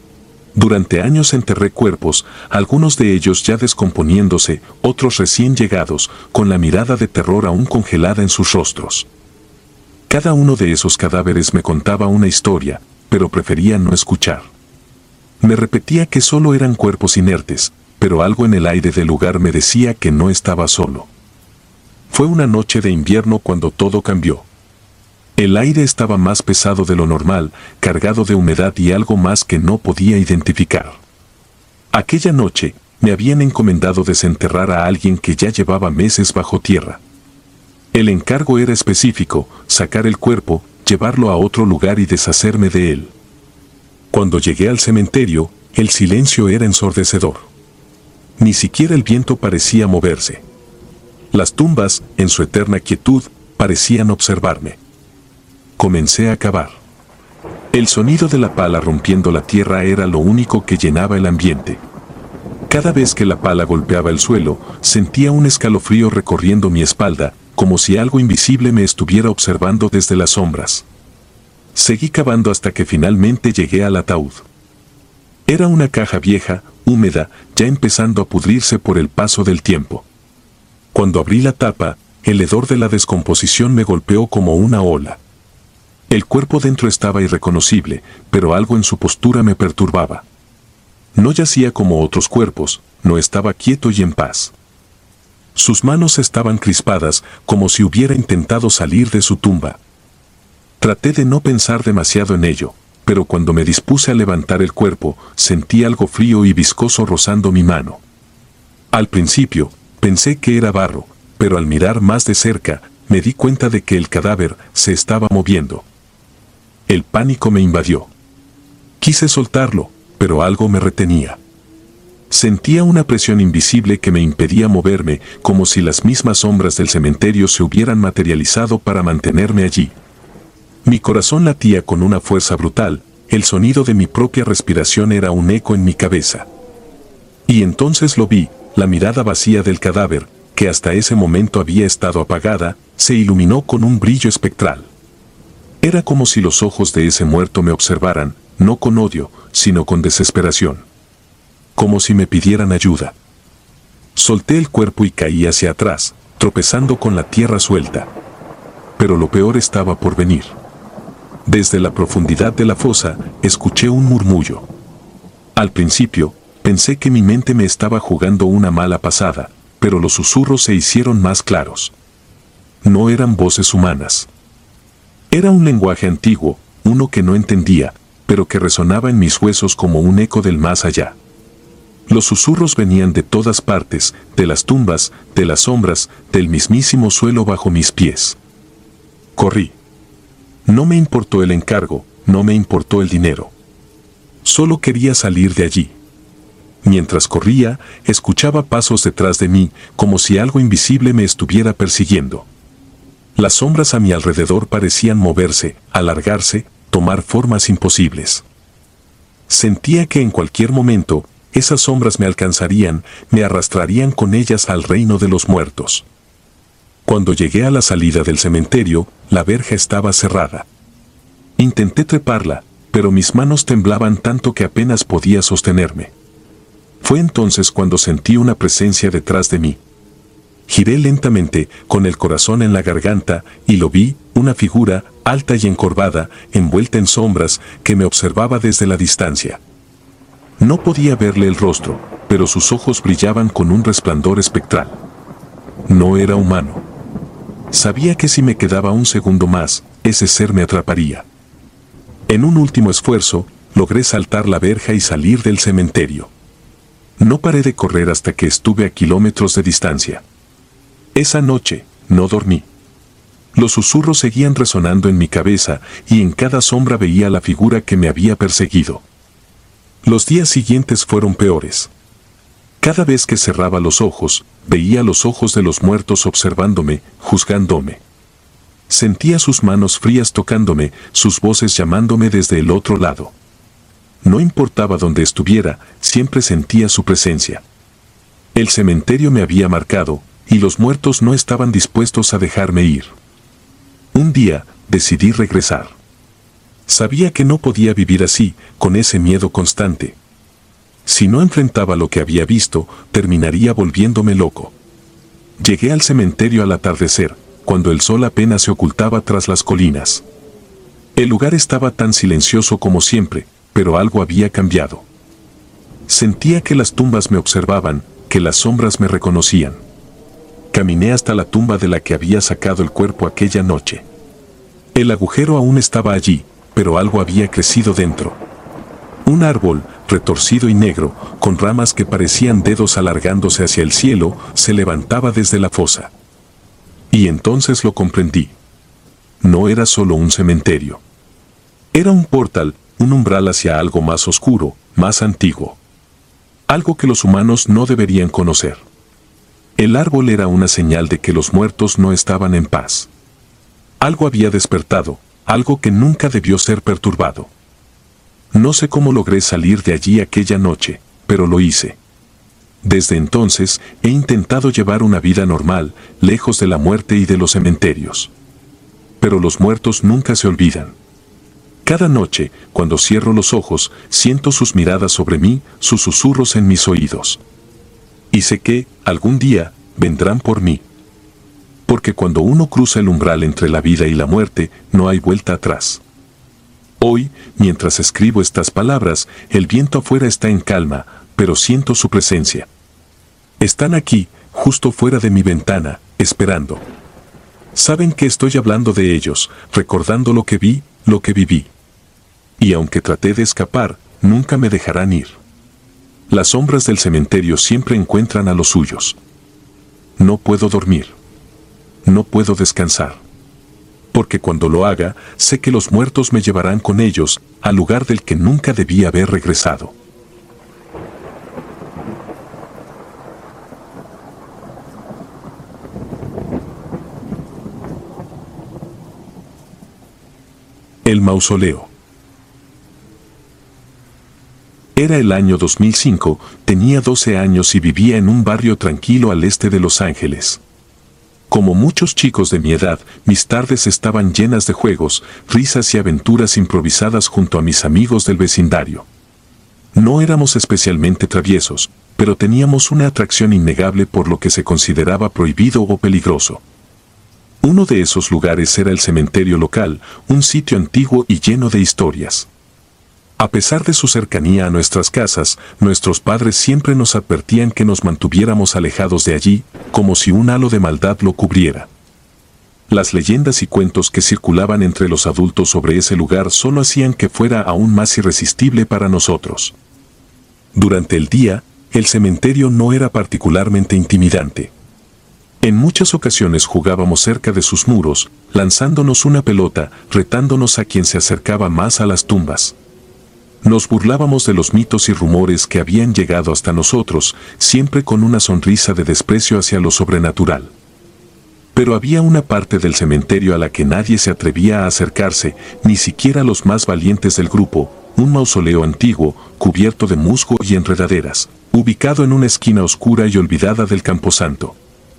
Speaker 1: Durante años enterré cuerpos, algunos de ellos ya descomponiéndose, otros recién llegados, con la mirada de terror aún congelada en sus rostros. Cada uno de esos cadáveres me contaba una historia, pero prefería no escuchar. Me repetía que solo eran cuerpos inertes, pero algo en el aire del lugar me decía que no estaba solo. Fue una noche de invierno cuando todo cambió. El aire estaba más pesado de lo normal, cargado de humedad y algo más que no podía identificar. Aquella noche, me habían encomendado desenterrar a alguien que ya llevaba meses bajo tierra. El encargo era específico: sacar el cuerpo, llevarlo a otro lugar y deshacerme de él. Cuando llegué al cementerio, el silencio era ensordecedor. Ni siquiera el viento parecía moverse. Las tumbas, en su eterna quietud, parecían observarme. Comencé a cavar. El sonido de la pala rompiendo la tierra era lo único que llenaba el ambiente. Cada vez que la pala golpeaba el suelo, sentía un escalofrío recorriendo mi espalda, como si algo invisible me estuviera observando desde las sombras. Seguí cavando hasta que finalmente llegué al ataúd. Era una caja vieja, húmeda, ya empezando a pudrirse por el paso del tiempo. Cuando abrí la tapa, el hedor de la descomposición me golpeó como una ola. El cuerpo dentro estaba irreconocible, pero algo en su postura me perturbaba. No yacía como otros cuerpos, no estaba quieto y en paz. Sus manos estaban crispadas, como si hubiera intentado salir de su tumba. Traté de no pensar demasiado en ello, pero cuando me dispuse a levantar el cuerpo, sentí algo frío y viscoso rozando mi mano. Al principio, pensé que era barro, pero al mirar más de cerca, me di cuenta de que el cadáver se estaba moviendo. El pánico me invadió. Quise soltarlo, pero algo me retenía. Sentía una presión invisible que me impedía moverme, como si las mismas sombras del cementerio se hubieran materializado para mantenerme allí. Mi corazón latía con una fuerza brutal, el sonido de mi propia respiración era un eco en mi cabeza. Y entonces lo vi, la mirada vacía del cadáver, que hasta ese momento había estado apagada, se iluminó con un brillo espectral. Era como si los ojos de ese muerto me observaran, no con odio, sino con desesperación. Como si me pidieran ayuda. Solté el cuerpo y caí hacia atrás, tropezando con la tierra suelta. Pero lo peor estaba por venir. Desde la profundidad de la fosa, escuché un murmullo. Al principio, pensé que mi mente me estaba jugando una mala pasada, pero los susurros se hicieron más claros. No eran voces humanas. Era un lenguaje antiguo, uno que no entendía, pero que resonaba en mis huesos como un eco del más allá. Los susurros venían de todas partes, de las tumbas, de las sombras, del mismísimo suelo bajo mis pies. Corrí. No me importó el encargo, no me importó el dinero. Solo quería salir de allí. Mientras corría, escuchaba pasos detrás de mí, como si algo invisible me estuviera persiguiendo. Las sombras a mi alrededor parecían moverse, alargarse, tomar formas imposibles. Sentía que en cualquier momento, esas sombras me alcanzarían, me arrastrarían con ellas al reino de los muertos. Cuando llegué a la salida del cementerio, la verja estaba cerrada. Intenté treparla, pero mis manos temblaban tanto que apenas podía sostenerme. Fue entonces cuando sentí una presencia detrás de mí. Giré lentamente, con el corazón en la garganta, y lo vi, una figura, alta y encorvada, envuelta en sombras, que me observaba desde la distancia. No podía verle el rostro, pero sus ojos brillaban con un resplandor espectral. No era humano. Sabía que si me quedaba un segundo más, ese ser me atraparía. En un último esfuerzo, logré saltar la verja y salir del cementerio. No paré de correr hasta que estuve a kilómetros de distancia. Esa noche, no dormí. Los susurros seguían resonando en mi cabeza y en cada sombra veía la figura que me había perseguido. Los días siguientes fueron peores. Cada vez que cerraba los ojos, veía los ojos de los muertos observándome, juzgándome. Sentía sus manos frías tocándome, sus voces llamándome desde el otro lado. No importaba dónde estuviera, siempre sentía su presencia. El cementerio me había marcado, y los muertos no estaban dispuestos a dejarme ir. Un día, decidí regresar. Sabía que no podía vivir así, con ese miedo constante. Si no enfrentaba lo que había visto, terminaría volviéndome loco. Llegué al cementerio al atardecer, cuando el sol apenas se ocultaba tras las colinas. El lugar estaba tan silencioso como siempre, pero algo había cambiado. Sentía que las tumbas me observaban, que las sombras me reconocían. Caminé hasta la tumba de la que había sacado el cuerpo aquella noche. El agujero aún estaba allí, pero algo había crecido dentro. Un árbol, retorcido y negro, con ramas que parecían dedos alargándose hacia el cielo, se levantaba desde la fosa. Y entonces lo comprendí. No era solo un cementerio. Era un portal, un umbral hacia algo más oscuro, más antiguo. Algo que los humanos no deberían conocer. El árbol era una señal de que los muertos no estaban en paz. Algo había despertado, algo que nunca debió ser perturbado. No sé cómo logré salir de allí aquella noche, pero lo hice. Desde entonces, he intentado llevar una vida normal, lejos de la muerte y de los cementerios. Pero los muertos nunca se olvidan. Cada noche, cuando cierro los ojos, siento sus miradas sobre mí, sus susurros en mis oídos. Y sé que, algún día, vendrán por mí. Porque cuando uno cruza el umbral entre la vida y la muerte, no hay vuelta atrás. Hoy, mientras escribo estas palabras, el viento afuera está en calma, pero siento su presencia. Están aquí, justo fuera de mi ventana, esperando. Saben que estoy hablando de ellos, recordando lo que vi, lo que viví. Y aunque traté de escapar, nunca me dejarán ir. Las sombras del cementerio siempre encuentran a los suyos. No puedo dormir. No puedo descansar. Porque cuando lo haga, sé que los muertos me llevarán con ellos, al lugar del que nunca debí haber regresado. El mausoleo. Era el año 2005, tenía 12 años y vivía en un barrio tranquilo al este de Los Ángeles. Como muchos chicos de mi edad, mis tardes estaban llenas de juegos, risas y aventuras improvisadas junto a mis amigos del vecindario. No éramos especialmente traviesos, pero teníamos una atracción innegable por lo que se consideraba prohibido o peligroso. Uno de esos lugares era el cementerio local, un sitio antiguo y lleno de historias. A pesar de su cercanía a nuestras casas, nuestros padres siempre nos advertían que nos mantuviéramos alejados de allí, como si un halo de maldad lo cubriera. Las leyendas y cuentos que circulaban entre los adultos sobre ese lugar solo hacían que fuera aún más irresistible para nosotros. Durante el día, el cementerio no era particularmente intimidante. En muchas ocasiones jugábamos cerca de sus muros, lanzándonos una pelota, retándonos a quien se acercaba más a las tumbas. Nos burlábamos de los mitos y rumores que habían llegado hasta nosotros, siempre con una sonrisa de desprecio hacia lo sobrenatural. Pero había una parte del cementerio a la que nadie se atrevía a acercarse, ni siquiera los más valientes del grupo, un mausoleo antiguo, cubierto de musgo y enredaderas, ubicado en una esquina oscura y olvidada del camposanto.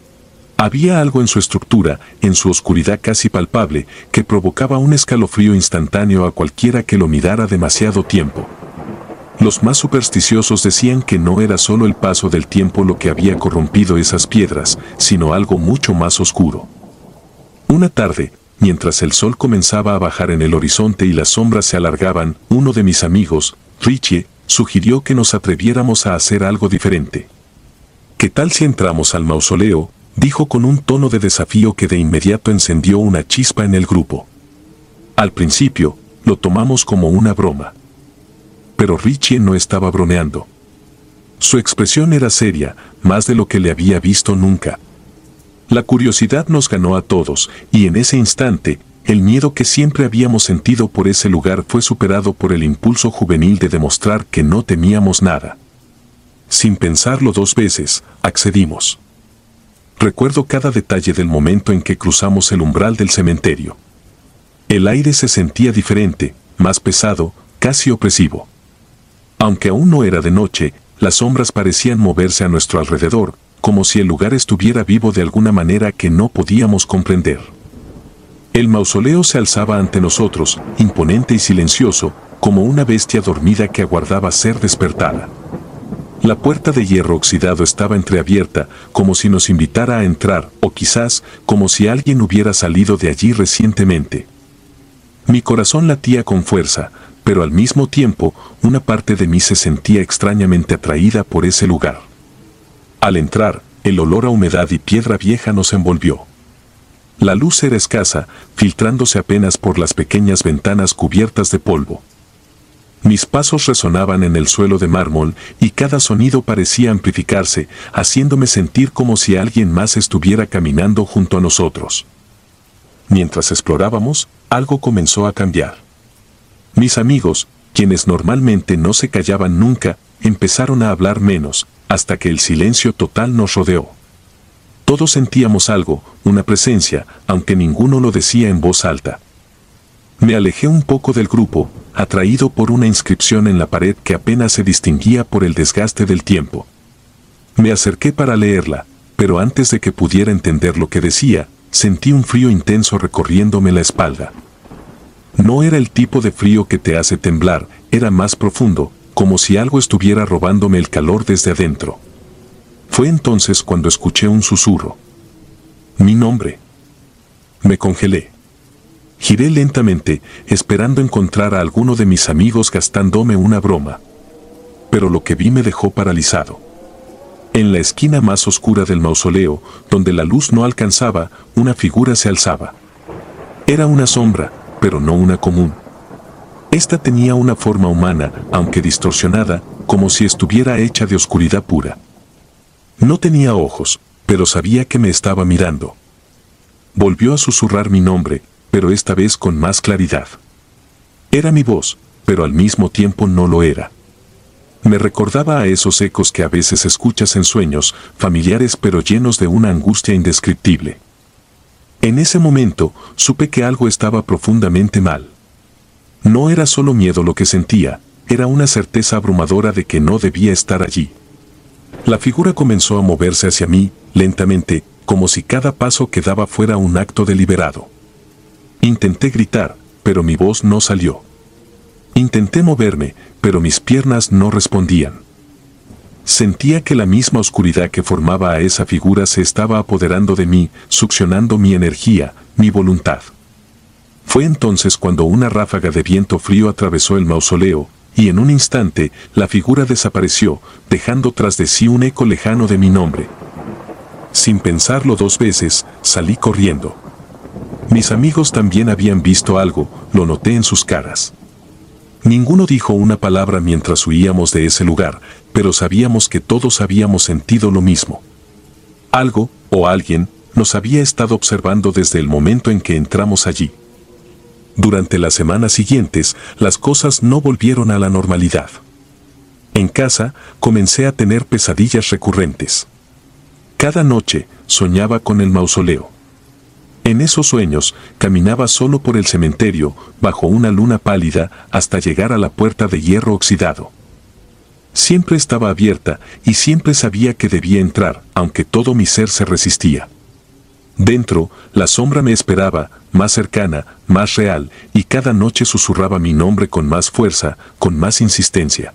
Speaker 1: Había algo en su estructura, en su oscuridad casi palpable, que provocaba un escalofrío instantáneo a cualquiera que lo mirara demasiado tiempo. Los más supersticiosos decían que no era solo el paso del tiempo lo que había corrompido esas piedras, sino algo mucho más oscuro. Una tarde, mientras el sol comenzaba a bajar en el horizonte y las sombras se alargaban, uno de mis amigos, Richie, sugirió que nos atreviéramos a hacer algo diferente. ¿Qué tal si entramos al mausoleo?, dijo con un tono de desafío que de inmediato encendió una chispa en el grupo. Al principio, lo tomamos como una broma. Pero Richie no estaba bromeando. Su expresión era seria, más de lo que le había visto nunca. La curiosidad nos ganó a todos, y en ese instante, el miedo que siempre habíamos sentido por ese lugar fue superado por el impulso juvenil de demostrar que no temíamos nada. Sin pensarlo dos veces, accedimos. Recuerdo cada detalle del momento en que cruzamos el umbral del cementerio. El aire se sentía diferente, más pesado, casi opresivo. Aunque aún no era de noche, las sombras parecían moverse a nuestro alrededor, como si el lugar estuviera vivo de alguna manera que no podíamos comprender. El mausoleo se alzaba ante nosotros, imponente y silencioso, como una bestia dormida que aguardaba ser despertada. La puerta de hierro oxidado estaba entreabierta, como si nos invitara a entrar, o quizás como si alguien hubiera salido de allí recientemente. Mi corazón latía con fuerza, pero al mismo tiempo, una parte de mí se sentía extrañamente atraída por ese lugar. Al entrar, el olor a humedad y piedra vieja nos envolvió. La luz era escasa, filtrándose apenas por las pequeñas ventanas cubiertas de polvo. Mis pasos resonaban en el suelo de mármol y cada sonido parecía amplificarse, haciéndome sentir como si alguien más estuviera caminando junto a nosotros. Mientras explorábamos, algo comenzó a cambiar. Mis amigos, quienes normalmente no se callaban nunca, empezaron a hablar menos, hasta que el silencio total nos rodeó. Todos sentíamos algo, una presencia, aunque ninguno lo decía en voz alta. Me alejé un poco del grupo, atraído por una inscripción en la pared que apenas se distinguía por el desgaste del tiempo. Me acerqué para leerla, pero antes de que pudiera entender lo que decía, sentí un frío intenso recorriéndome la espalda. No era el tipo de frío que te hace temblar, era más profundo, como si algo estuviera robándome el calor desde adentro. Fue entonces cuando escuché un susurro. Mi nombre. Me congelé. Giré lentamente, esperando encontrar a alguno de mis amigos gastándome una broma. Pero lo que vi me dejó paralizado. En la esquina más oscura del mausoleo, donde la luz no alcanzaba, una figura se alzaba. Era una sombra, pero no una común. Esta tenía una forma humana, aunque distorsionada, como si estuviera hecha de oscuridad pura. No tenía ojos, pero sabía que me estaba mirando. Volvió a susurrar mi nombre, pero esta vez con más claridad. Era mi voz, pero al mismo tiempo no lo era. Me recordaba a esos ecos que a veces escuchas en sueños, familiares pero llenos de una angustia indescriptible. En ese momento, supe que algo estaba profundamente mal. No era solo miedo lo que sentía, era una certeza abrumadora de que no debía estar allí. La figura comenzó a moverse hacia mí, lentamente, como si cada paso que daba fuera un acto deliberado. Intenté gritar, pero mi voz no salió. Intenté moverme, pero mis piernas no respondían. Sentía que la misma oscuridad que formaba a esa figura se estaba apoderando de mí, succionando mi energía, mi voluntad. Fue entonces cuando una ráfaga de viento frío atravesó el mausoleo, y en un instante la figura desapareció, dejando tras de sí un eco lejano de mi nombre. Sin pensarlo dos veces, salí corriendo. Mis amigos también habían visto algo, lo noté en sus caras. Ninguno dijo una palabra mientras huíamos de ese lugar, pero sabíamos que todos habíamos sentido lo mismo. Algo, o alguien, nos había estado observando desde el momento en que entramos allí. Durante las semanas siguientes, las cosas no volvieron a la normalidad. En casa, comencé a tener pesadillas recurrentes. Cada noche, soñaba con el mausoleo. En esos sueños, caminaba solo por el cementerio, bajo una luna pálida, hasta llegar a la puerta de hierro oxidado. Siempre estaba abierta, y siempre sabía que debía entrar, aunque todo mi ser se resistía. Dentro, la sombra me esperaba, más cercana, más real, y cada noche susurraba mi nombre con más fuerza, con más insistencia.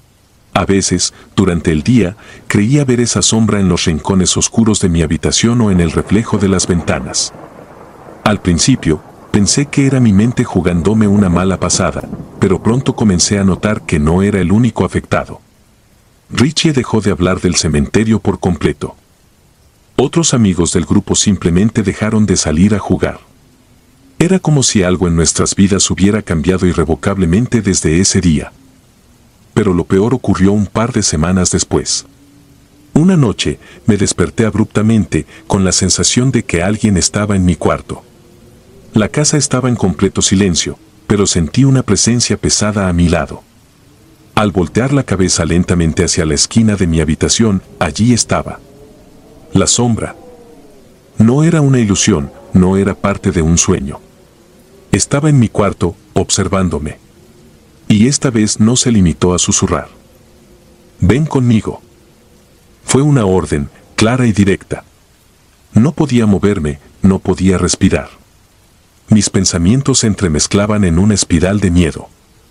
Speaker 1: A veces, durante el día, creía ver esa sombra en los rincones oscuros de mi habitación o en el reflejo de las ventanas. Al principio, pensé que era mi mente jugándome una mala pasada, pero pronto comencé a notar que no era el único afectado. Richie dejó de hablar del cementerio por completo. Otros amigos del grupo simplemente dejaron de salir a jugar. Era como si algo en nuestras vidas hubiera cambiado irrevocablemente desde ese día. Pero lo peor ocurrió un par de semanas después. Una noche, me desperté abruptamente, con la sensación de que alguien estaba en mi cuarto. La casa estaba en completo silencio, pero sentí una presencia pesada a mi lado. Al voltear la cabeza lentamente hacia la esquina de mi habitación, allí estaba. La sombra. No era una ilusión, no era parte de un sueño. Estaba en mi cuarto, observándome. Y esta vez no se limitó a susurrar. Ven conmigo. Fue una orden, clara y directa. No podía moverme, no podía respirar. Mis pensamientos se entremezclaban en una espiral de miedo.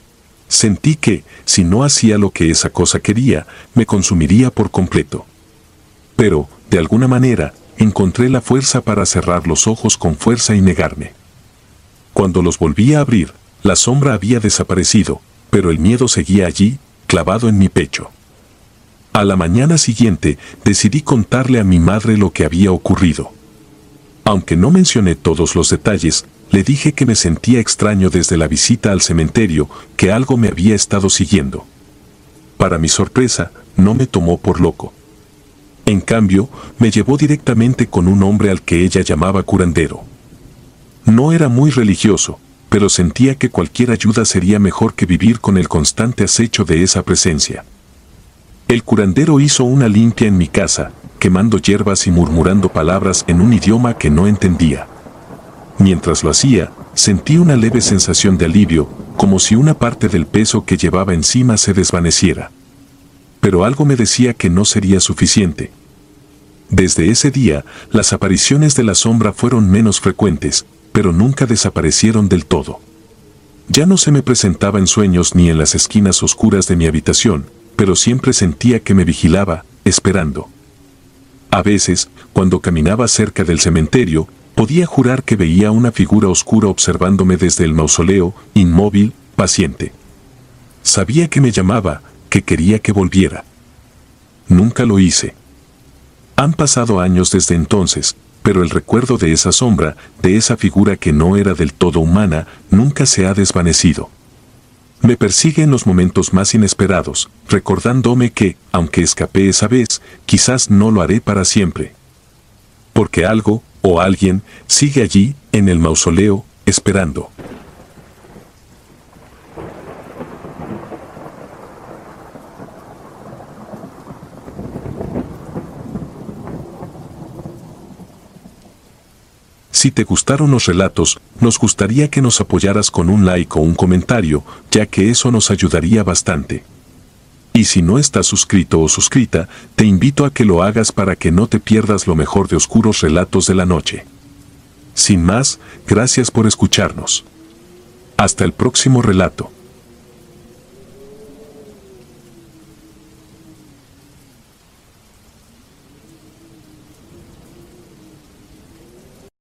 Speaker 1: Sentí que, si no hacía lo que esa cosa quería, me consumiría por completo. Pero, de alguna manera, encontré la fuerza para cerrar los ojos con fuerza y negarme. Cuando los volví a abrir, la sombra había desaparecido, pero el miedo seguía allí, clavado en mi pecho. A la mañana siguiente, decidí contarle a mi madre lo que había ocurrido. Aunque no mencioné todos los detalles, le dije que me sentía extraño desde la visita al cementerio, que algo me había estado siguiendo. Para mi sorpresa, no me tomó por loco. En cambio, me llevó directamente con un hombre al que ella llamaba curandero. No era muy religioso, pero sentía que cualquier ayuda sería mejor que vivir con el constante acecho de esa presencia. El curandero hizo una limpia en mi casa, quemando hierbas y murmurando palabras en un idioma que no entendía. Mientras lo hacía, sentí una leve sensación de alivio, como si una parte del peso que llevaba encima se desvaneciera. Pero algo me decía que no sería suficiente. Desde ese día, las apariciones de la sombra fueron menos frecuentes, pero nunca desaparecieron del todo. Ya no se me presentaba en sueños ni en las esquinas oscuras de mi habitación, pero siempre sentía que me vigilaba, esperando. A veces, cuando caminaba cerca del cementerio, podía jurar que veía una figura oscura observándome desde el mausoleo, inmóvil, paciente. Sabía que me llamaba, que quería que volviera. Nunca lo hice. Han pasado años desde entonces, pero el recuerdo de esa sombra, de esa figura que no era del todo humana, nunca se ha desvanecido. Me persigue en los momentos más inesperados, recordándome que, aunque escapé esa vez, quizás no lo haré para siempre. Porque algo, o alguien, sigue allí, en el mausoleo, esperando. Si te gustaron los relatos, nos gustaría que nos apoyaras con un like o un comentario, ya que eso nos ayudaría bastante. Y si no estás suscrito o suscrita, te invito a que lo hagas para que no te pierdas lo mejor de Oscuros Relatos de la Noche. Sin más, gracias por escucharnos. Hasta el próximo relato.